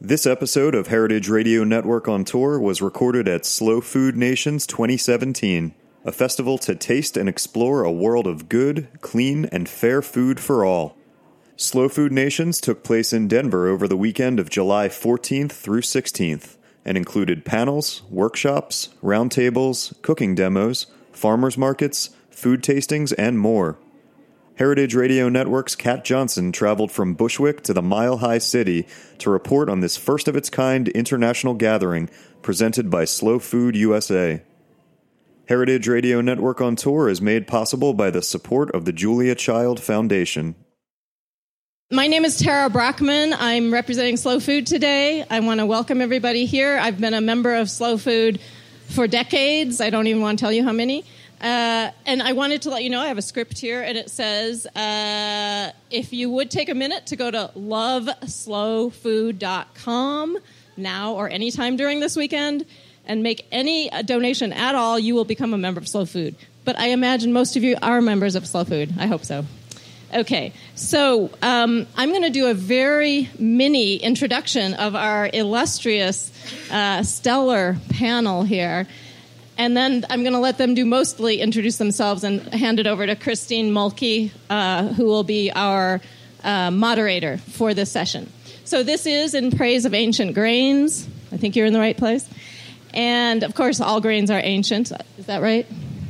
This episode of Heritage Radio Network on Tour was recorded at Slow Food Nations 2017, a festival to taste and explore a world of good, clean, and fair food for all. Slow Food Nations took place in Denver over the weekend of July 14th through 16th, and included panels, workshops, roundtables, cooking demos, farmers markets, food tastings, and more. Heritage Radio Network's Kat Johnson traveled from Bushwick to the Mile High City to report on this first-of-its-kind international gathering presented by Slow Food USA. Heritage Radio Network on Tour is made possible by the support of the Julia Child Foundation. My name is Tara Brockman. I'm representing Slow Food today. I want to welcome everybody here. I've been a member of Slow Food for decades. I don't even want to tell you how many. And I wanted to let you know I have a script here, and it says, if you would take a minute to go to loveslowfood.com now or anytime during this weekend and make any donation at all, you will become a member of Slow Food. But I imagine most of you are members of Slow Food. I hope so. Okay, so I'm going to do a very mini introduction of our illustrious, stellar panel here. And then I'm going to let them mostly introduce themselves and hand it over to Christine Mulkey, who will be our moderator for this session. So this is in praise of ancient grains. I think you're in the right place. And, of course, all grains are ancient. Is that right?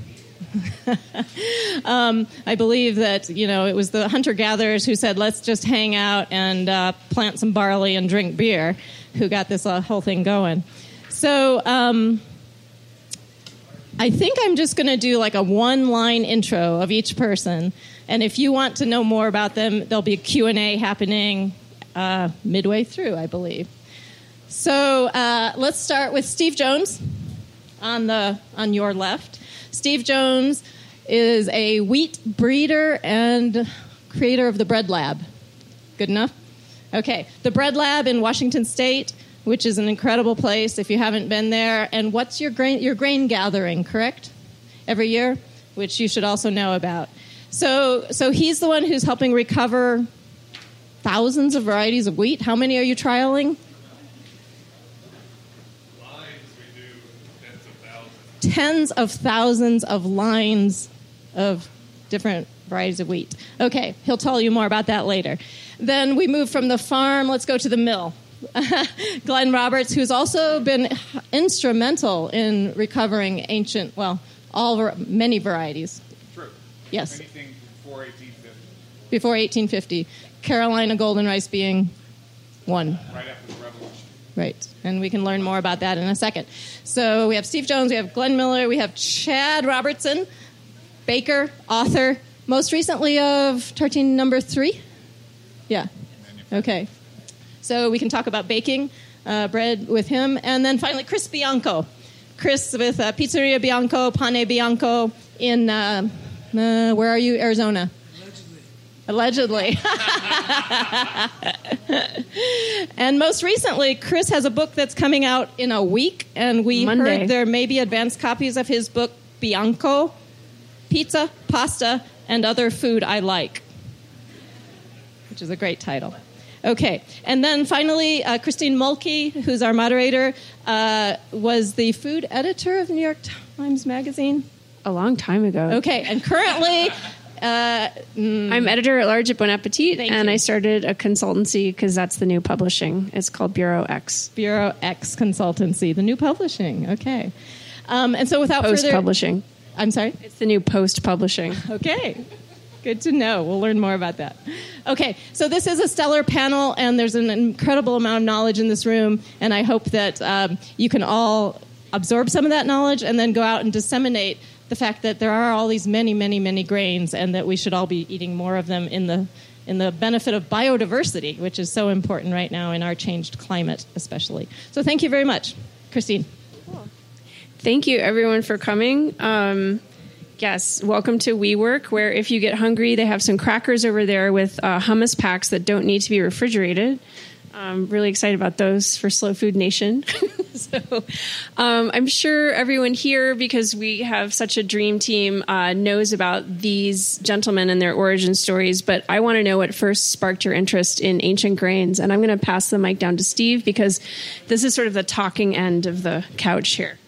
I believe that, it was the hunter-gatherers who said, let's just hang out and plant some barley and drink beer, who got this whole thing going. So I think I'm just going to do like a one-line intro of each person. And if you want to know more about them, there'll be a Q&A happening midway through, I believe. So let's start with Steve Jones on your left. Steve Jones is a wheat breeder and creator of the Bread Lab. Good enough? Okay. The Bread Lab in Washington State, which is an incredible place if you haven't been there. And what's your grain gathering, correct? Every year, which you should also know about. So he's the one who's helping recover thousands of varieties of wheat. How many are you trialing? Lines, we do tens of thousands. Tens of thousands of lines of different varieties of wheat. Okay, he'll tell you more about that later. Then we move from the farm. Let's go to the mill. Glenn Roberts, who's also been instrumental in recovering ancient, many varieties. True. Yes. Anything before 1850. Before 1850. Carolina golden rice being one. Right after the Revolution. Right. And we can learn more about that in a second. So we have Steve Jones, we have Glenn Miller, we have Chad Robertson, baker, author, most recently of Tartine number 3? Yeah. Okay. So we can talk about baking bread with him. And then finally, Chris Bianco. Chris with Pizzeria Bianco, Pane Bianco in, where are you, Arizona? Allegedly. And most recently, Chris has a book that's coming out in a week. And we Monday. heard there may be advanced copies of his book, Bianco, Pizza, Pasta, and Other Food I Like, which is a great title. Okay, and then finally, Christine Mulkey, who's our moderator, was the food editor of New York Times Magazine. A long time ago. Okay, and currently... I'm editor-at-large at Bon Appetit, and I started a consultancy because that's the new publishing. It's called Bureau X. Bureau X Consultancy, the new publishing. Okay. And so without further... Post-publishing. I'm sorry? It's the new post-publishing. Okay. Good to know. We'll learn more about that. Okay, so this is a stellar panel, and there's an incredible amount of knowledge in this room, and I hope that you can all absorb some of that knowledge and then go out and disseminate the fact that there are all these many, many, many grains, and that we should all be eating more of them in the benefit of biodiversity, which is so important right now in our changed climate, especially. So thank you very much. Christine. Cool. Thank you, everyone, for coming. Yes, welcome to WeWork, where if you get hungry, they have some crackers over there with hummus packs that don't need to be refrigerated. I'm really excited about those for Slow Food Nation. So I'm sure everyone here, because we have such a dream team, knows about these gentlemen and their origin stories. But I want to know what first sparked your interest in ancient grains. And I'm going to pass the mic down to Steve, because this is sort of the talking end of the couch here.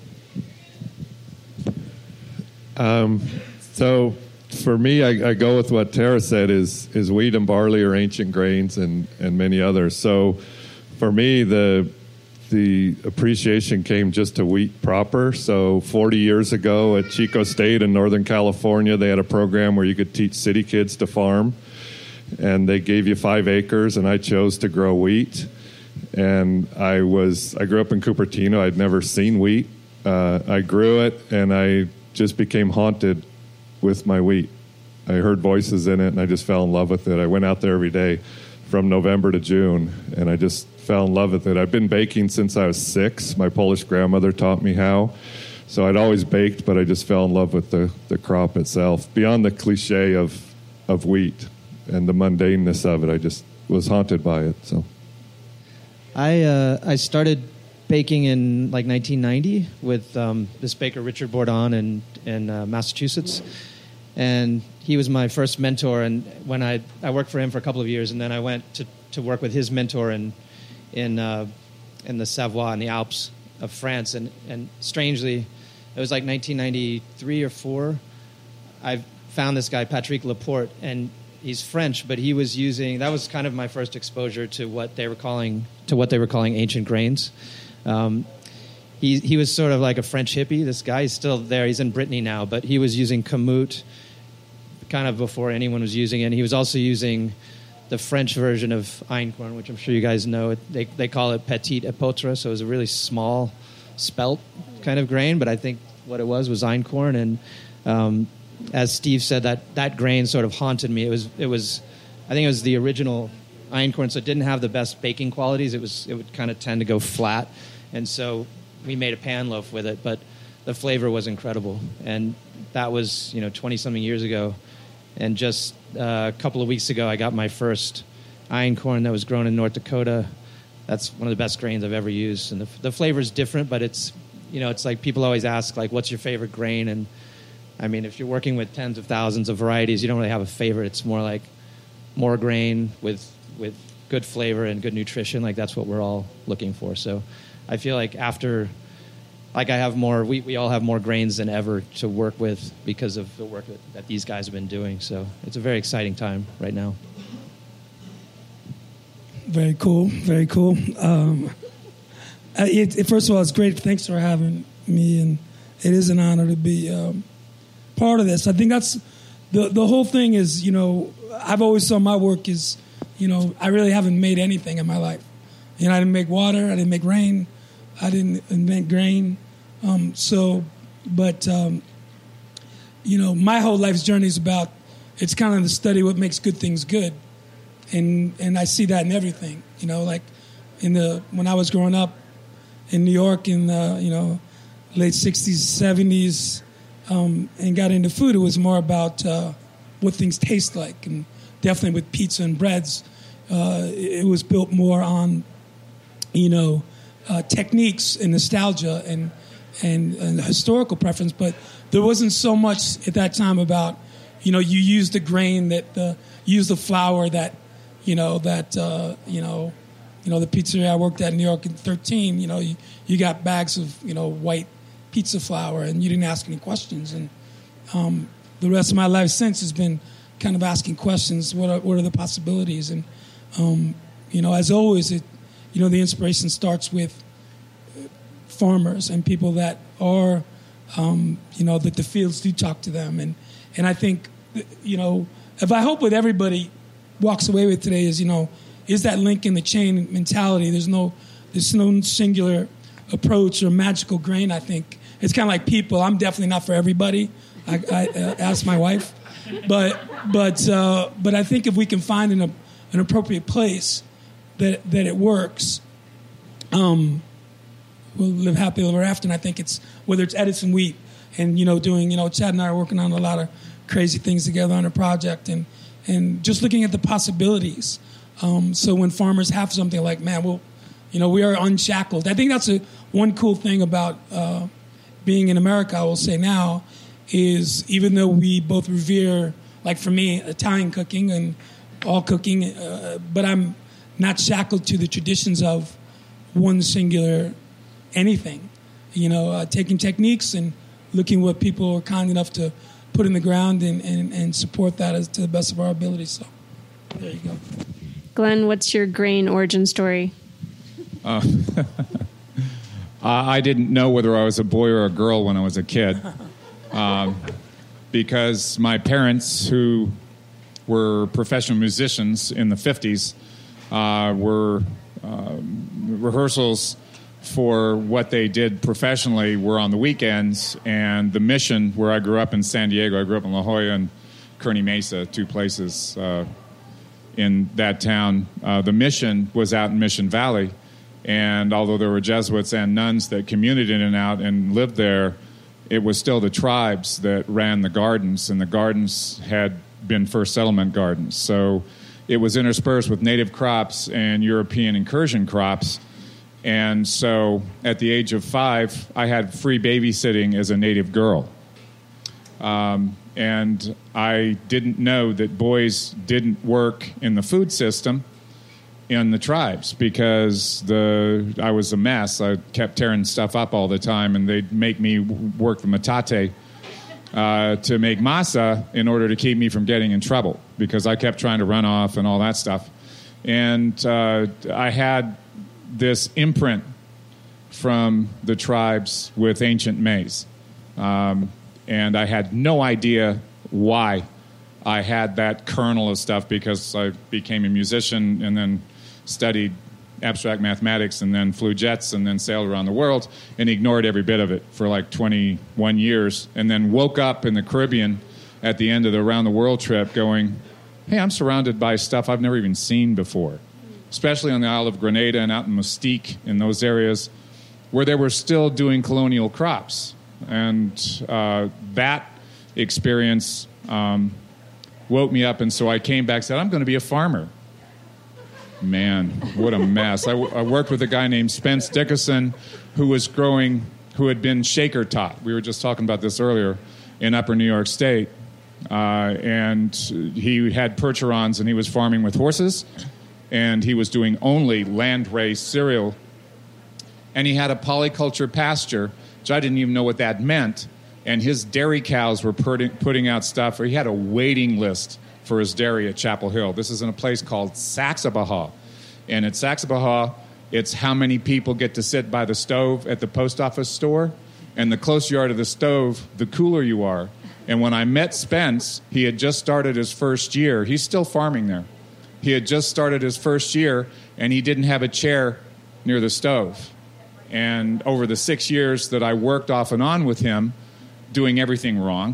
So for me, I go with what Tara said, is wheat and barley are ancient grains, and many others. So for me, the appreciation came just to wheat proper. So 40 years ago at Chico State in Northern California, they had a program where you could teach city kids to farm, and they gave you 5 acres, and I chose to grow wheat. And I grew up in Cupertino. I'd never seen wheat. I grew it, and I just became haunted with my wheat. I heard voices in it, and I just fell in love with it. I went out there every day from November to June, and I just fell in love with it. I've been baking since I was 6. My Polish grandmother taught me how. So I'd always baked, but I just fell in love with the crop itself. Beyond the cliche of wheat and the mundaneness of it, I just was haunted by it. So I started baking in like 1990 with this baker Richard Bourdon in Massachusetts, and he was my first mentor. And when I worked for him for a couple of years, and then I went to work with his mentor in the Savoie in the Alps of France. And strangely, it was like 1993 or 4. I found this guy Patrick Laporte, and he's French, but he was using, that was kind of my first exposure to what they were calling ancient grains. He was sort of like a French hippie. This guy is still there. He's in Brittany now, but he was using kamut kind of before anyone was using it. And he was also using the French version of einkorn, which I'm sure you guys know. They call it petit épeautre, so it was a really small spelt kind of grain, but I think what it was einkorn. And as Steve said, that grain sort of haunted me. It was I think it was the original einkorn, so it didn't have the best baking qualities. It would kind of tend to go flat, and so we made a pan loaf with it, but the flavor was incredible. And that was 20-something years ago. And just a couple of weeks ago, I got my first einkorn that was grown in North Dakota. That's one of the best grains I've ever used. And the flavor is different, but it's like people always ask, like, what's your favorite grain? And I mean, if you're working with tens of thousands of varieties, you don't really have a favorite. It's more like more grain with good flavor and good nutrition. Like, that's what we're all looking for. So I feel like I have more, we all have more grains than ever to work with because of the work that these guys have been doing. So it's a very exciting time right now. Very cool, very cool. First of all, it's great. Thanks for having me, and it is an honor to be part of this. I think that's the whole thing is, I've always saw my work is, I really haven't made anything in my life. I didn't make water, I didn't make rain, I didn't invent grain. My whole life's journey is about, it's kind of the study what makes good things good. And I see that in everything, like when I was growing up in New York in the, late 60s, 70s, and got into food, it was more about what things taste like. And definitely with pizza and breads, it was built more on, techniques and nostalgia and historical preference, but there wasn't so much at that time about, you use the grain use the flour that, the pizzeria I worked at in New York in 13, you got bags of, white pizza flour and you didn't ask any questions. And the rest of my life since has been kind of asking questions. What are the possibilities? And, as always, the inspiration starts with farmers and people that are, that the fields do talk to them. And I think, if I hope what everybody walks away with today is that link in the chain mentality. There's no singular approach or magical grain. I think it's kind of like people. I'm definitely not for everybody. I asked my wife, but I think if we can find an appropriate place that it works, we'll live happily ever after. And I think it's whether it's Edison wheat and doing Chad and I are working on a lot of crazy things together on a project and just looking at the possibilities. So when farmers have something like, man, We are unshackled. I think that's one cool thing about being in America, I will say now, is even though we both revere, like for me, Italian cooking and all cooking, but I'm not shackled to the traditions of one singular anything. Taking techniques and looking what people are kind enough to put in the ground and support that as to the best of our ability. So there you go. Glenn, what's your grain origin story? I didn't know whether I was a boy or a girl when I was a kid, because my parents, who were professional musicians in the 50s, were rehearsals for what they did professionally were on the weekends, and the Mission, where I grew up in San Diego, I grew up in La Jolla and Kearny Mesa, two places in that town. The Mission was out in Mission Valley, and although there were Jesuits and nuns that commuted in and out and lived there, it was still the tribes that ran the gardens, and the gardens had been first settlement gardens. So it was interspersed with native crops and European incursion crops. And so at the age of 5, I had free babysitting as a native girl. And I didn't know that boys didn't work in the food system in the tribes, because I was a mess. I kept tearing stuff up all the time, and they'd make me work the metate to make masa in order to keep me from getting in trouble, because I kept trying to run off and all that stuff. And I had this imprint from the tribes with ancient maize. And I had no idea why I had that kernel of stuff, because I became a musician and then studied abstract mathematics and then flew jets and then sailed around the world and ignored every bit of it for like 21 years, and then woke up in the Caribbean at the end of the around the world trip going, hey, I'm surrounded by stuff I've never even seen before, especially on the Isle of Grenada and out in Mustique, in those areas where they were still doing colonial crops. And that experience woke me up, and so I came back and said, I'm going to be a farmer. Man, what a mess. I worked with a guy named Spence Dickerson who had been shaker taught. We were just talking about this earlier, in Upper New York State. And he had percherons, and he was farming with horses, and he was doing only land-raised cereal. And he had a polyculture pasture, which I didn't even know what that meant. And his dairy cows were putting out stuff, or he had a waiting list for his dairy at Chapel Hill. This is in a place called Saxapahaw. And at Saxapahaw, it's how many people get to sit by the stove at the post office store. And the closer you are to the stove, the cooler you are. And when I met Spence, he had just started his first year. He's still farming there. He had just started his first year, and he didn't have a chair near the stove. And over the 6 years that I worked off and on with him, doing everything wrong,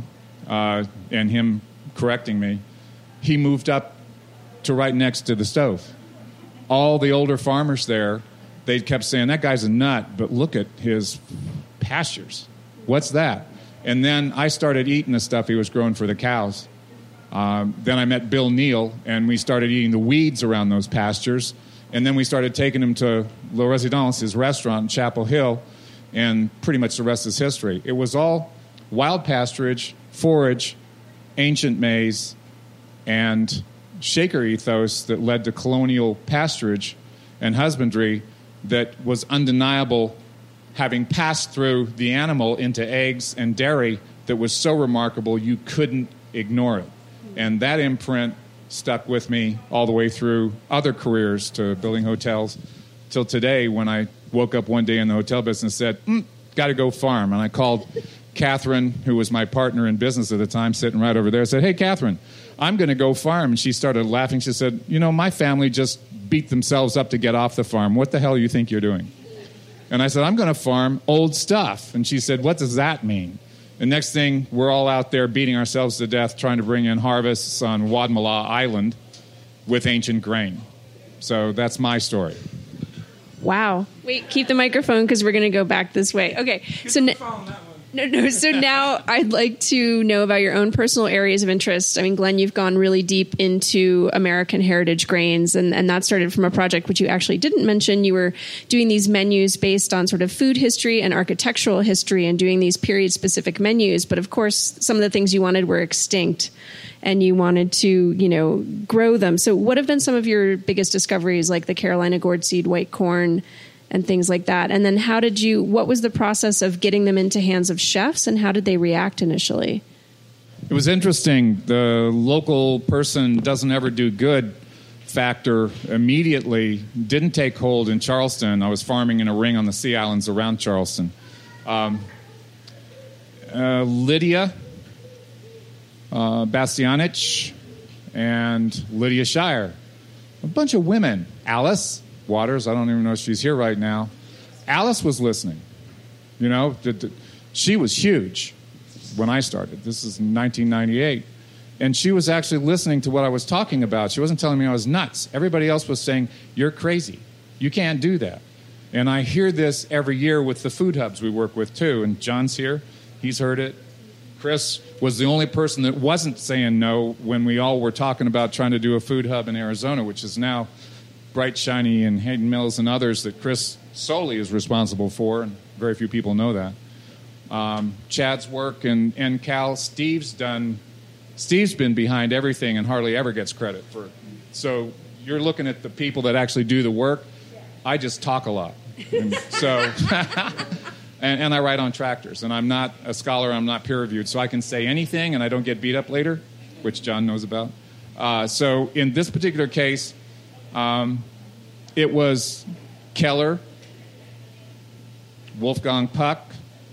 and him correcting me, he moved up to right next to the stove. All the older farmers there, they kept saying, that guy's a nut, but look at his pastures. What's that? And then I started eating the stuff he was growing for the cows. Then I met Bill Neal, and we started eating the weeds around those pastures. And then we started taking him to La Residence, his restaurant in Chapel Hill, and pretty much the rest is history. It was all wild pasturage, forage, ancient maize, and shaker ethos that led to colonial pasturage and husbandry that was undeniable, having passed through the animal into eggs and dairy, that was so remarkable you couldn't ignore it. And that imprint stuck with me all the way through other careers to building hotels till today, when I woke up one day in the hotel business and said, got to go farm. And I called Catherine, who was my partner in business at the time, sitting right over there. I said, hey, Catherine, I'm going to go farm. And she started laughing. She said, my family just beat themselves up to get off the farm. What the hell do you think you're doing? And I said, I'm going to farm old stuff. And she said, what does that mean? The next thing, we're all out there beating ourselves to death trying to bring in harvests on Wadmalaw Island with ancient grain. So that's my story. Wow. Wait, keep the microphone because we're going to go back this way. Okay. So No. So now I'd like to know about your own personal areas of interest. I mean, Glenn, you've gone really deep into American heritage grains, and that started from a project which you actually didn't mention. You were doing these menus based on sort of food history and architectural history and doing these period-specific menus. But of course, some of the things you wanted were extinct, and you wanted to, grow them. So what have been some of your biggest discoveries, like the Carolina gourd seed white corn and things like that? And then what was the process of getting them into hands of chefs, and how did they react initially? It was interesting. The local person doesn't ever do good factor immediately didn't take hold in Charleston. I was farming in a ring on the Sea Islands around Charleston. Lydia Bastianich and Lydia Shire, a bunch of women. Alice Waters, I don't even know if she's here right now. Alice was listening. She was huge when I started. This is 1998. And she was actually listening to what I was talking about. She wasn't telling me I was nuts. Everybody else was saying, you're crazy. You can't do that. And I hear this every year with the food hubs we work with, too. And John's here. He's heard it. Chris was the only person that wasn't saying no when we all were talking about trying to do a food hub in Arizona, which is now Bright Shiny and Hayden Mills and others that Chris solely is responsible for, and very few people know that. Chad's work and Cal, Steve's been behind everything and hardly ever gets credit for it. So you're looking at the people that actually do the work. I just talk a lot. And so, and I write on tractors, and I'm not a scholar, I'm not peer-reviewed, so I can say anything and I don't get beat up later, which John knows about. So in this particular case, it was Keller, Wolfgang Puck,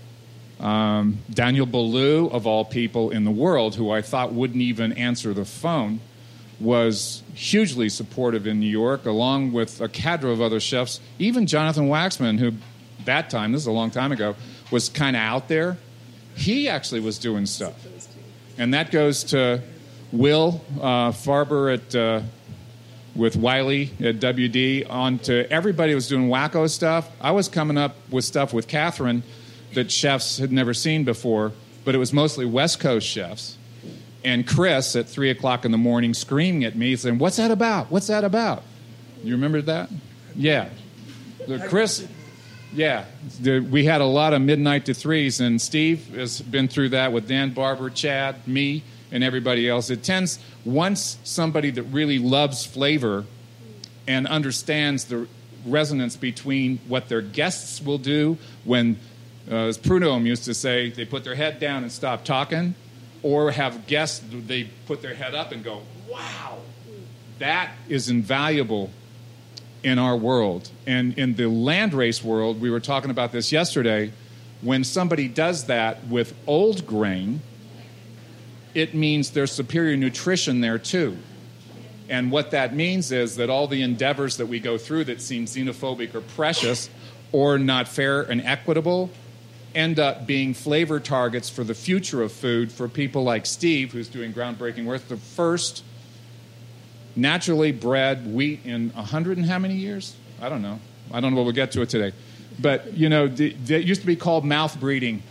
Daniel Boulou, of all people in the world, who I thought wouldn't even answer the phone, was hugely supportive in New York, along with a cadre of other chefs. Even Jonathan Waxman, who that time, this is a long time ago, was kind of out there. He actually was doing stuff. And that goes to Will Farber with Wiley at WD, on to everybody who was doing wacko stuff. I was coming up with stuff with Catherine that chefs had never seen before, but it was mostly West Coast chefs. And Chris at 3 o'clock in the morning screaming at me, saying, "What's that about? What's that about?" You remember that? Yeah. Chris, yeah. We had a lot of midnight to threes, and Steve has been through that with Dan Barber, Chad, me, and everybody else. It tends, once somebody that really loves flavor and understands the resonance between what their guests will do when, as Prudhomme used to say, they put their head down and stop talking, or have guests, they put their head up and go, wow, that is invaluable in our world. And in the landrace world, we were talking about this yesterday, when somebody does that with old grain, it means there's superior nutrition there too. And what that means is that all the endeavors that we go through that seem xenophobic or precious or not fair and equitable end up being flavor targets for the future of food for people like Steve, who's doing groundbreaking work, the first naturally bred wheat in 100 and how many years? I don't know what we'll get to it today. But, it used to be called mouth breeding.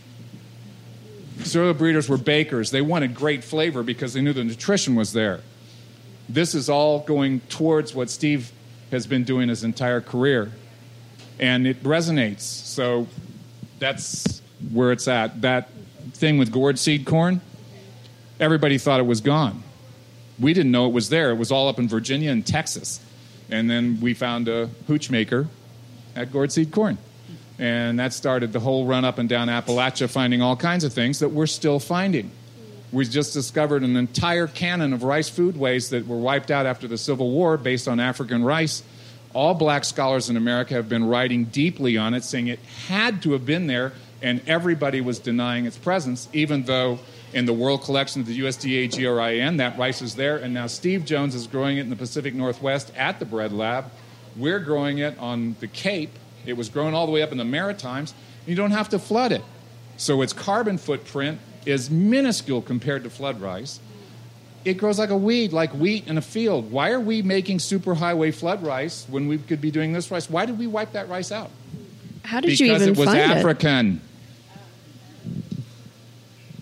Cereal breeders were bakers. They wanted great flavor because they knew the nutrition was there. This is all going towards what Steve has been doing his entire career. And it resonates. So that's where it's at. That thing with gourd seed corn, everybody thought it was gone. We didn't know it was there. It was all up in Virginia and Texas. And then we found a hooch maker at gourd seed corn. And that started the whole run up and down Appalachia, finding all kinds of things that we're still finding. We just discovered an entire canon of rice foodways that were wiped out after the Civil War based on African rice. All black scholars in America have been writing deeply on it, saying it had to have been there, and everybody was denying its presence, even though in the world collection of the USDA GRIN, that rice is there, and now Steve Jones is growing it in the Pacific Northwest at the Bread Lab. We're growing it on the Cape. It was grown all the way up in the Maritimes. You don't have to flood it. So its carbon footprint is minuscule compared to flood rice. It grows like a weed, like wheat in a field. Why are we making superhighway flood rice when we could be doing this rice? Why did we wipe that rice out? How did you even find it? Because it was African.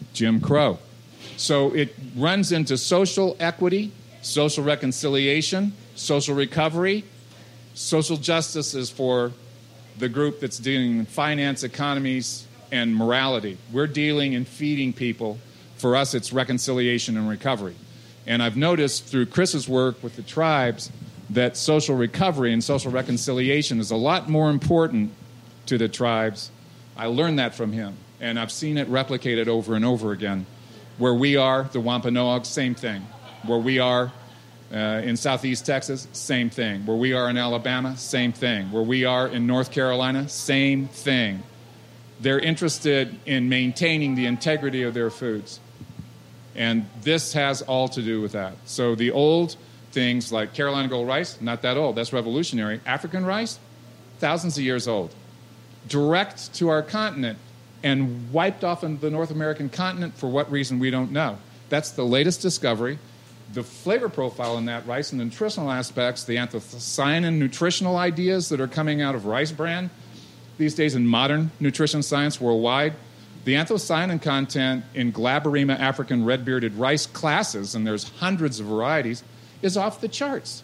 Jim Crow. So it runs into social equity, social reconciliation, social recovery. Social justice is for the group that's dealing in finance, economies, and morality. We're dealing and feeding people. For us, it's reconciliation and recovery. And I've noticed through Chris's work with the tribes that social recovery and social reconciliation is a lot more important to the tribes. I learned that from him, and I've seen it replicated over and over again. Where we are, the Wampanoag, same thing. Where we are in southeast Texas, same thing. Where we are in Alabama, same thing. Where we are in North Carolina, same thing. They're interested in maintaining the integrity of their foods. And this has all to do with that. So the old things like Carolina Gold rice, not that old. That's revolutionary. African rice, thousands of years old. Direct to our continent and wiped off into the North American continent for what reason we don't know. That's the latest discovery. The flavor profile in that rice and the nutritional aspects, the anthocyanin nutritional ideas that are coming out of Rice Bran these days in modern nutrition science worldwide, the anthocyanin content in Glaberrima African red-bearded rice classes, and there's hundreds of varieties, is off the charts.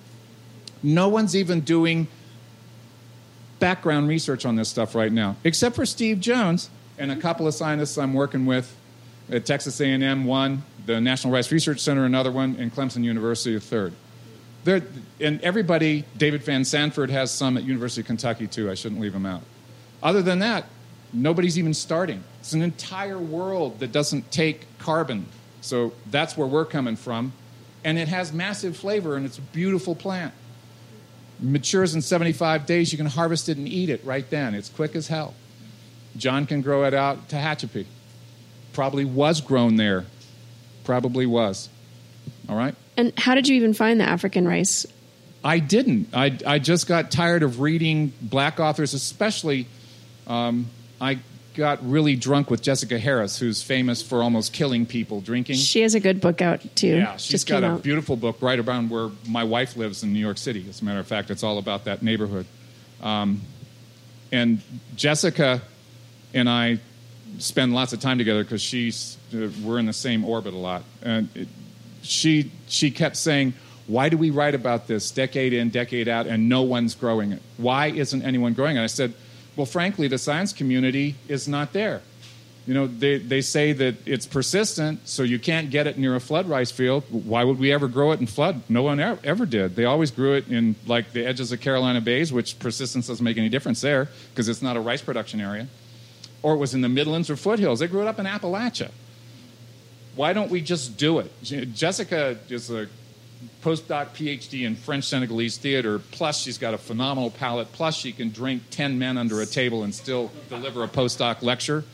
No one's even doing background research on this stuff right now, except for Steve Jones and a couple of scientists I'm working with at Texas A&M, one, the National Rice Research Center, another one, and Clemson University, a third. And everybody, David Van Sanford has some at University of Kentucky, too. I shouldn't leave him out. Other than that, nobody's even starting. It's an entire world that doesn't take carbon. So that's where we're coming from. And it has massive flavor, and it's a beautiful plant. Matures in 75 days. You can harvest it and eat it right then. It's quick as hell. John can grow it out to Tehachapi. Probably was grown there. Probably was. All right? And how did you even find the African rice? I didn't. I just got tired of reading black authors, especially I got really drunk with Jessica Harris, who's famous for almost killing people drinking. She has a good book out, too. Yeah, she's got a beautiful book right around where my wife lives in New York City. As a matter of fact, it's all about that neighborhood. And Jessica and I spend lots of time together because we're in the same orbit a lot. And she kept saying, why do we write about this decade in, decade out, and no one's growing it? Why isn't anyone growing it? I said, well, frankly, the science community is not there. You know, they say that it's persistent, so you can't get it near a flood rice field. Why would we ever grow it in flood? No one ever did. They always grew it in, like, the edges of Carolina Bays, which persistence doesn't make any difference there because it's not a rice production area. Or it was in the Midlands or foothills. They grew it up in Appalachia. Why don't we just do it? Jessica is a postdoc PhD in French Senegalese theater, plus she's got a phenomenal palate, plus she can drink 10 men under a table and still deliver a postdoc lecture.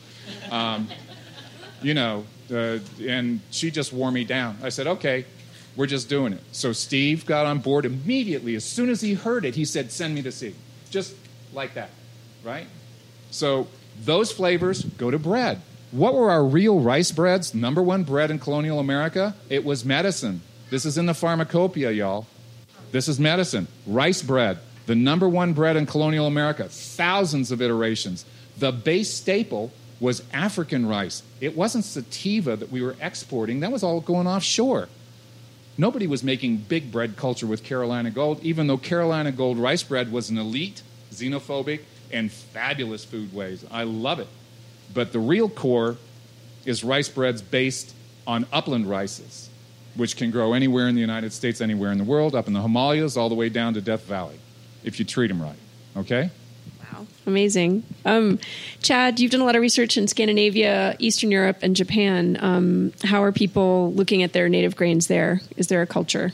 And she just wore me down. I said, okay, we're just doing it. So Steve got on board immediately. As soon as he heard it, he said, send me the seed. Just like that, right? So those flavors go to bread. What were our real rice breads? Number one bread in colonial America? It was medicine. This is in the pharmacopoeia, y'all. This is medicine. Rice bread, the number one bread in colonial America. Thousands of iterations. The base staple was African rice. It wasn't sativa that we were exporting. That was all going offshore. Nobody was making big bread culture with Carolina Gold, even though Carolina Gold rice bread was an elite, xenophobic, and fabulous food ways. I love it. But the real core is rice breads based on upland rices, which can grow anywhere in the United States, anywhere in the world, up in the Himalayas, all the way down to Death Valley, if you treat them right. Okay? Wow. Amazing. Chad, you've done a lot of research in Scandinavia, Eastern Europe, and Japan. How are people looking at their native grains there? Is there a culture?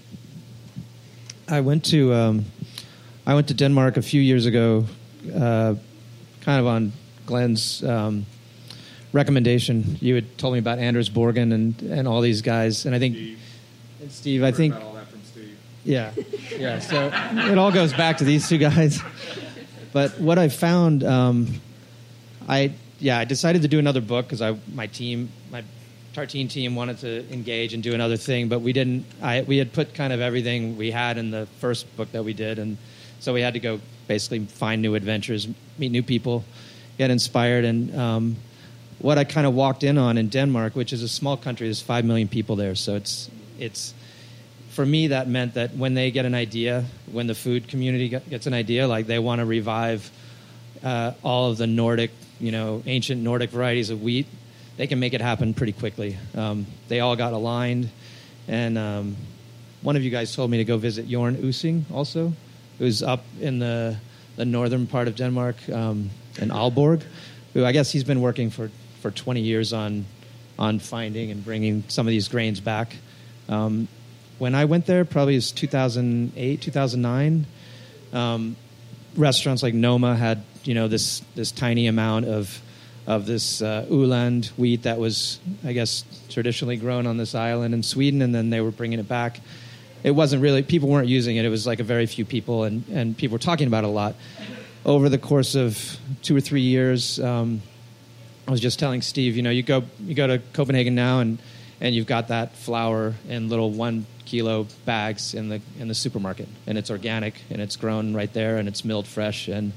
I went to Denmark a few years ago, kind of on Glenn's recommendation. You had told me about Anders Borgen and all these guys, and I think Steve. I think all that from Steve. Yeah. So it all goes back to these two guys. But what I found, I decided to do another book because my Tartine team wanted to engage and do another thing, but we didn't. We had put kind of everything we had in the first book that we did, and so we had to go basically find new adventures, meet new people, get inspired, and what I kind of walked in on in Denmark, which is a small country, there's 5 million people there. So it's for me, that meant that when they get an idea, when the food community gets an idea, like they want to revive all of the Nordic, ancient Nordic varieties of wheat, they can make it happen pretty quickly. They all got aligned. And one of you guys told me to go visit Jorn Using also, who's up in the northern part of Denmark, in Aalborg, who I guess he's been working for 20 years on finding and bringing some of these grains back. When I went there, probably it was 2008, 2009, restaurants like Noma had, this tiny amount of this Uland wheat that was, I guess, traditionally grown on this island in Sweden, and then they were bringing it back. It wasn't really, people weren't using it. It was like a very few people, and people were talking about it a lot. Over the course of 2 or 3 years, I was just telling Steve, you go to Copenhagen now, and you've got that flour in little 1 kilo bags in the supermarket, and it's organic, and it's grown right there, and it's milled fresh, and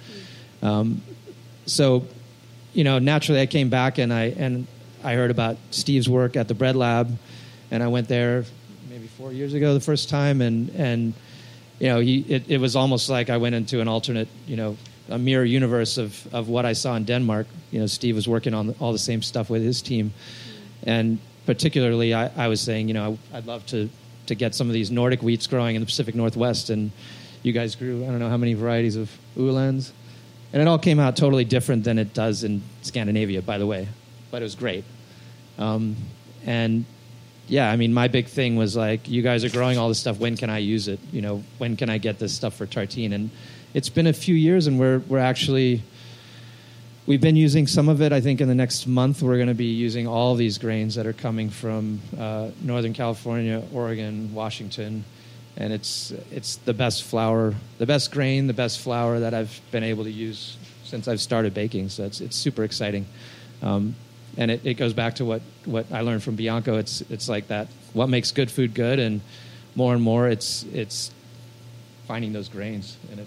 so naturally I came back and I heard about Steve's work at the Bread Lab, and I went there maybe 4 years ago the first time, and it was almost like I went into an alternate, a mirror universe of what I saw in Denmark. Steve was working on all the same stuff with his team, and particularly I was saying, I'd love to get some of these Nordic wheats growing in the Pacific Northwest, and you guys grew, I don't know how many varieties of Ulands. And it all came out totally different than it does in Scandinavia, by the way. But it was great. And, yeah, I mean, my big thing was, like, you guys are growing all this stuff. When can I use it? When can I get this stuff for tartine? And it's been a few years, and we're actually... We've been using some of it. I think in the next month we're going to be using all of these grains that are coming from Northern California, Oregon, Washington. And it's the best flour, the best grain, the best flour that I've been able to use since I've started baking. So it's super exciting, and it goes back to what I learned from Bianco. It's like that. What makes good food good, and more it's finding those grains, and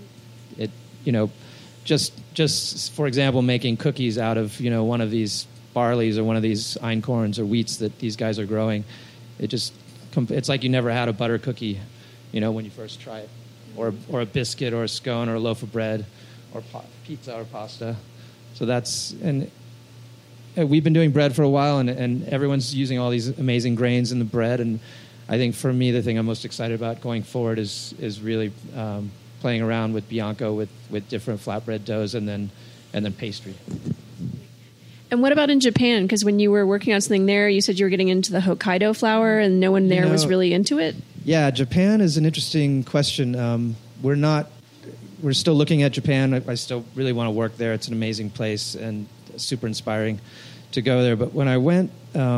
just for example, making cookies out of one of these barleys or one of these einkorns or wheats that these guys are growing. It's like you never had a butter cookie, when you first try it, or a biscuit, or a scone, or a loaf of bread, or pizza or pasta. So and we've been doing bread for a while, and everyone's using all these amazing grains in the bread. And I think for me, the thing I'm most excited about going forward is really playing around with Bianco with different flatbread doughs and then pastry. And what about in Japan? Because when you were working on something there, you said you were getting into the Hokkaido flour, and no one there was really into it? Yeah, Japan is an interesting question. We're still looking at Japan. I still really want to work there. It's an amazing place and super inspiring to go there. But when I went,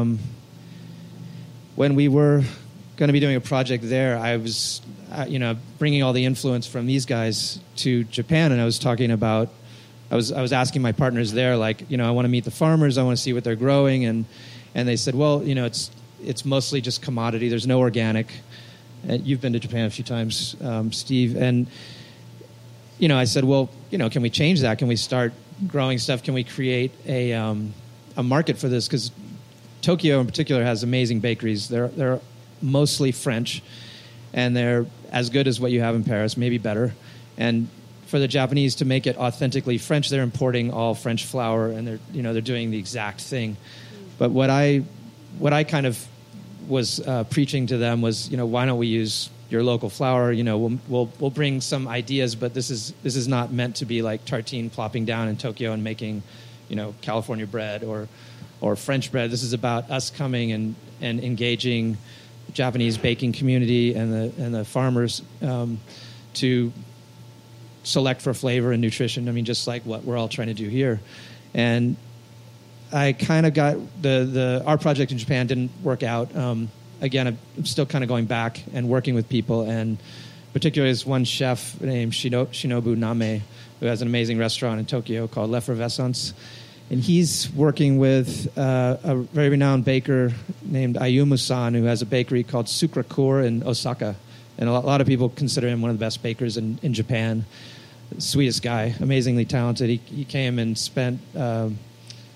when we were going to be doing a project there, I was, bringing all the influence from these guys to Japan, and I was talking about, I was asking my partners there, like, I want to meet the farmers, I want to see what they're growing, and they said, well, it's mostly just commodity. There's no organic. And you've been to Japan a few times, Steve, and I said, well, can we change that? Can we start growing stuff? Can we create a market for this? Because Tokyo in particular has amazing bakeries. They're mostly French, and they're as good as what you have in Paris, maybe better. And for the Japanese to make it authentically French, they're importing all French flour, and they're doing the exact thing. But what I kind of was preaching to them was, why don't we use your local flour? We'll bring some ideas, but this is not meant to be like Tartine plopping down in Tokyo and making, California bread or French bread. This is about us coming and engaging the Japanese baking community and the farmers to select for flavor and nutrition. I mean, just like what we're all trying to do here. And I kind of got our project in Japan didn't work out. Again, I'm still kind of going back and working with people, and particularly there's one chef named Shinobu Name, who has an amazing restaurant in Tokyo called L'Effervescence. And he's working with a very renowned baker named Ayumu-san, who has a bakery called Sukrakur in Osaka. And a lot of people consider him one of the best bakers in Japan. Sweetest guy, amazingly talented. He came and spent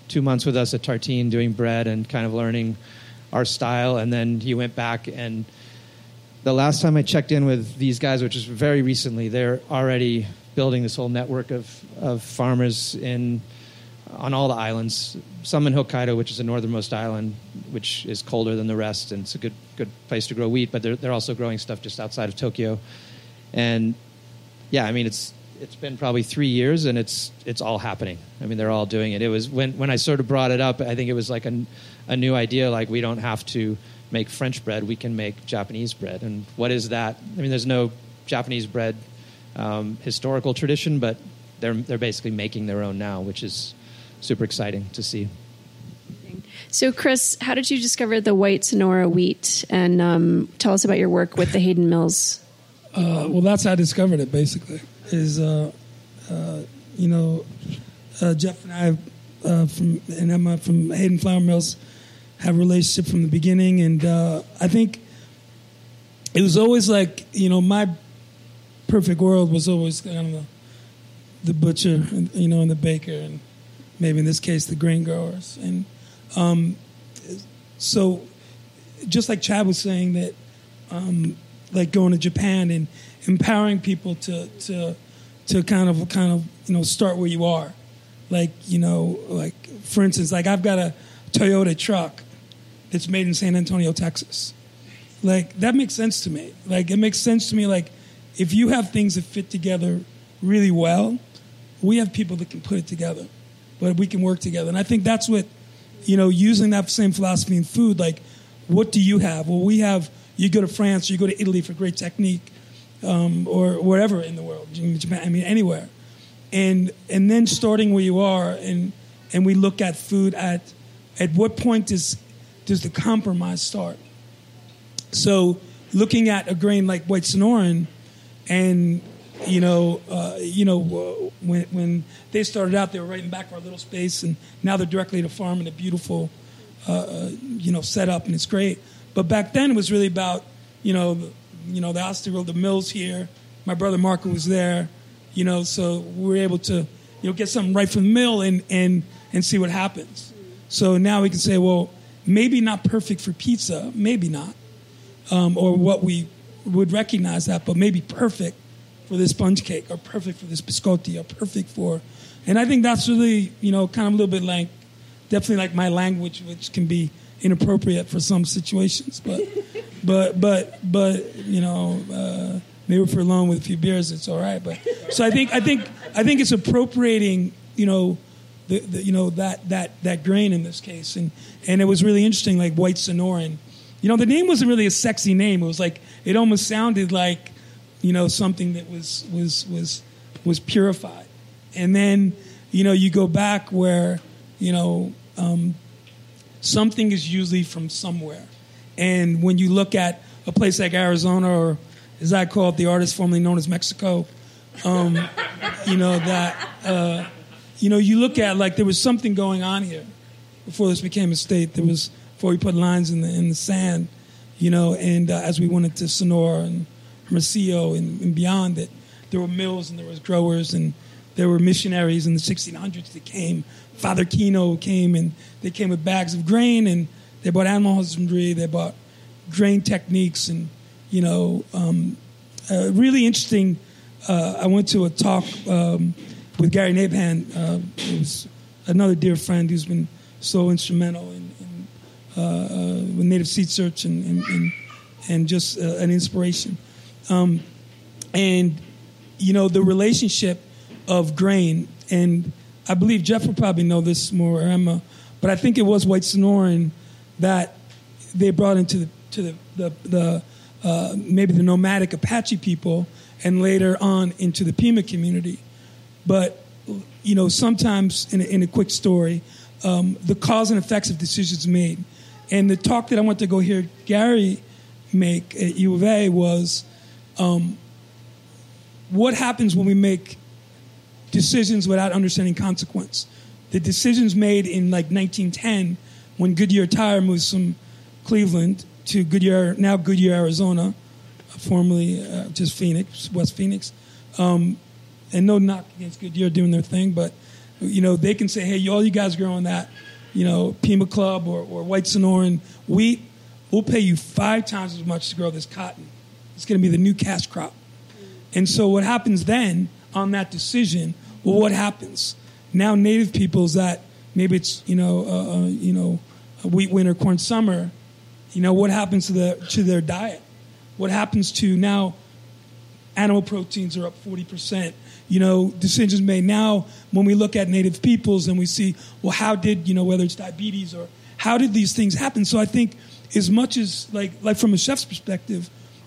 2 months with us at Tartine doing bread and kind of learning our style, and then he went back. And the last time I checked in with these guys, which was very recently, they're already building this whole network of farmers on all the islands. Some in Hokkaido, which is the northernmost island, which is colder than the rest, and it's a good place to grow wheat. But they're also growing stuff just outside of Tokyo. And yeah, I mean, it's been probably 3 years, and it's all happening. I mean, they're all doing it. It was when I sort of brought it up, I think it was like a new idea. Like, we don't have to make French bread; we can make Japanese bread. And what is that? I mean, there's no Japanese bread historical tradition, but they're basically making their own now, which is super exciting to see. So, Chris, how did you discover the white Sonora wheat? And tell us about your work with the Hayden Mills. Well, that's how I discovered it, basically. Jeff and I and Emma from Hayden Flour Mills have a relationship from the beginning. And I think it was always like, my perfect world was always kind of the butcher, and the baker, and maybe in this case the grain growers. And so, just like Chad was saying, that like going to Japan and empowering people to kind of start where you are, like for instance, like I've got a Toyota truck that's made in San Antonio, Texas. Like, that makes sense to me. Like, it makes sense to me. Like, if you have things that fit together really well, we have people that can put it together, but we can work together. And I think that's what, using that same philosophy in food, like, what do you have? Well, we have, you go to France, or you go to Italy for great technique, or wherever in the world, Japan, I mean, anywhere. And then starting where you are, and we look at food at what point does the compromise start? So looking at a grain like white Sonoran, and when they started out, they were right in the back of our little space, and now they're directly at a farm in a beautiful, setup, and it's great. But back then it was really about, the Osterville, the mills here. My brother Marco was there, so we were able to, get something right from the mill and see what happens. So now we can say, well, maybe not perfect for pizza, maybe not, or what we would recognize that, but maybe perfect for this sponge cake, or perfect for this biscotti, or perfect for, and I think that's really, kind of a little bit like, definitely like my language, which can be inappropriate for some situations, but maybe if we're alone with a few beers, it's all right. But so I think it's appropriating, that grain in this case, and it was really interesting, like white Sonoran. The name wasn't really a sexy name. It was like, it almost sounded like, something that was purified. And then, you go back where, something is usually from somewhere. And when you look at a place like Arizona, or as I call it, the artist formerly known as Mexico, you look at, like, there was something going on here before this became a state. There was, before we put lines in the sand, and as we went into Sonora and Hermosillo and beyond, that there were mills and there was growers and there were missionaries in the 1600s that came. Father Kino came, and they came with bags of grain, and they bought animal husbandry, they bought grain techniques, and, really interesting. I went to a talk with Gary Naban, who's another dear friend who's been so instrumental in with Native Seed Search and just an inspiration. The relationship of grain, and I believe Jeff will probably know this more, or Emma, but I think it was white Sonoran that they brought into the maybe the nomadic Apache people, and later on into the Pima community. But sometimes in a quick story, the cause and effects of decisions made. And the talk that I went to go hear Gary make at U of A was, what happens when we make decisions without understanding consequence? The decisions made in like 1910, when Goodyear Tire moves from Cleveland to Goodyear, now Goodyear, Arizona, formerly just Phoenix, West Phoenix. And no knock against Goodyear doing their thing, but they can say, hey, all you guys growing that, Pima Club or White Sonoran wheat, we'll pay you 5 times as much to grow this cotton. It's going to be the new cash crop. And so what happens then on that decision, well, what happens? Now native peoples that maybe it's, a wheat winter, corn summer, what happens to their diet? What happens to now animal proteins are up 40%? Decisions made now when we look at native peoples and we see, well, how did, whether it's diabetes or how did these things happen? So I think as much as like from a chef's perspective,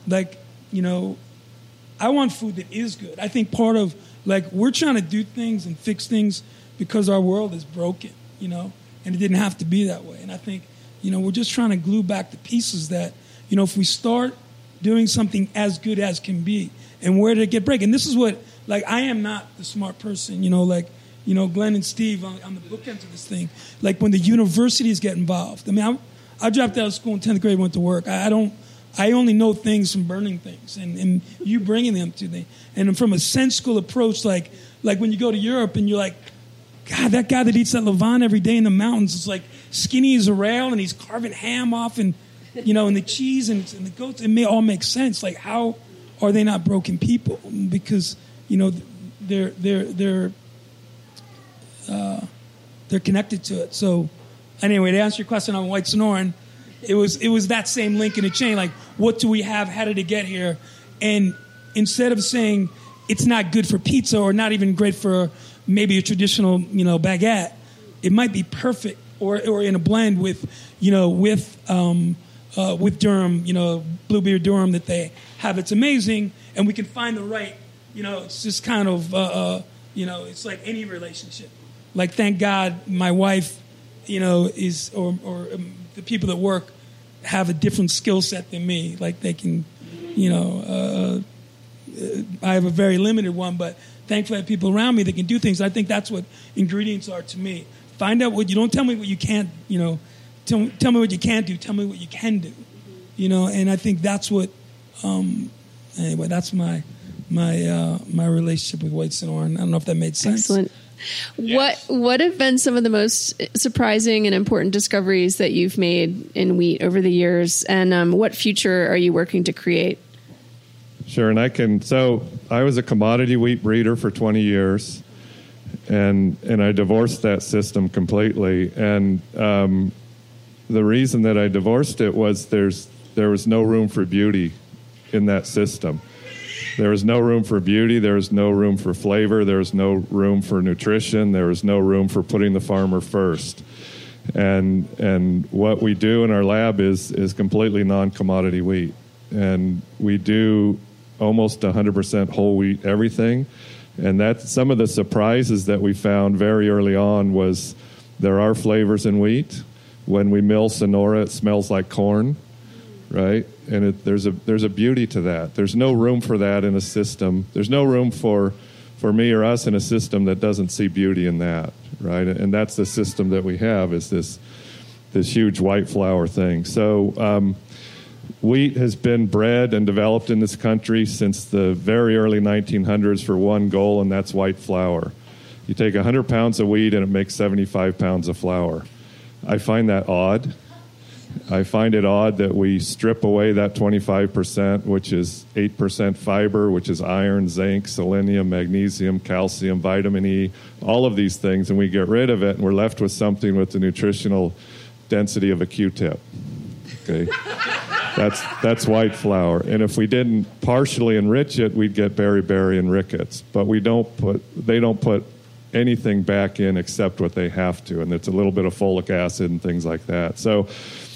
I want food that is good. I think part of we're trying to do things and fix things because our world is broken, and it didn't have to be that way. And I think, we're just trying to glue back the pieces that, if we start doing something as good as can be, and where did it get break? And this is what, I am not the smart person, Glenn and Steve on the bookends of this thing. When the universities get involved. I mean, I dropped out of school in 10th grade, went to work. I only know things from burning things and you bringing them to me. And from a sensical approach, like when you go to Europe and you're like, God, that guy that eats that levain every day in the mountains is skinny as a rail and he's carving ham off and, and the cheese and the goats. It may all make sense. How are they not broken people? Because, they're connected to it. So anyway, to answer your question on White Sonoran, it was that same link in the chain. What do we have? How did it get here? And instead of saying it's not good for pizza or not even great for maybe a traditional, baguette, it might be perfect or in a blend with Durham, Bluebeard Durham that they have. It's amazing, and we can find the right. It's just kind of it's like any relationship. Thank God, my wife, is or the people that work have a different skill set than me. They can, I have a very limited one, but thankfully I have people around me that can do things. I think that's what ingredients are to me. Find out what you don't tell me what you can't, tell me what you can't do. Tell me what you can do, and I think that's what, anyway, that's my relationship with White Sonoran. I don't know if that made sense. Excellent. Yes. What have been some of the most surprising and important discoveries that you've made in wheat over the years, and what future are you working to create? Sure, and so I was a commodity wheat breeder for 20 years, and I divorced that system completely. And the reason that I divorced it was there was no room for beauty in that system. There was no room for beauty. There was no room for flavor. There was no room for nutrition. There was no room for putting the farmer first. And what we do in our lab is completely non-commodity wheat. And we do almost 100% whole wheat everything. And that's some of the surprises that we found very early on was there are flavors in wheat. When we mill Sonora, it smells like corn, right? And there's a beauty to that. There's no room for that in a system. There's no room for me or us in a system that doesn't see beauty in that, right? And that's the system that we have is this huge white flour thing. So wheat has been bred and developed in this country since the very early 1900s for one goal, and that's white flour. You take 100 pounds of wheat and it makes 75 pounds of flour. I find that odd. I find it odd that we strip away that 25%, which is 8% fiber, which is iron, zinc, selenium, magnesium, calcium, vitamin E, all of these things, and we get rid of it, and we're left with something with the nutritional density of a Q-tip. Okay, that's white flour. And if we didn't partially enrich it, we'd get beriberi and rickets. But they don't put anything back in except what they have to, and it's a little bit of folic acid and things like that. So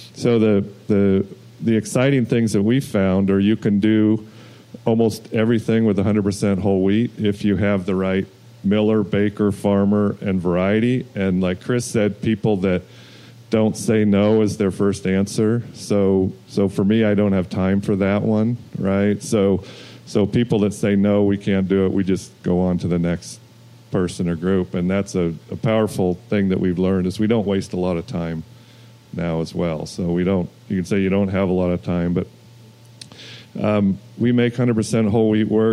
the exciting things that we found are you can do almost everything with 100% whole wheat if you have the right miller, baker, farmer, and variety. And like Chris said, people that don't say no is their first answer. So for me, I don't have time for that one, right? So people that say no, we can't do it, we just go on to the next person or group. And that's a powerful thing that we've learned is we don't waste a lot of time now as well. So you can say you don't have a lot of time, but we make 100% whole wheat work.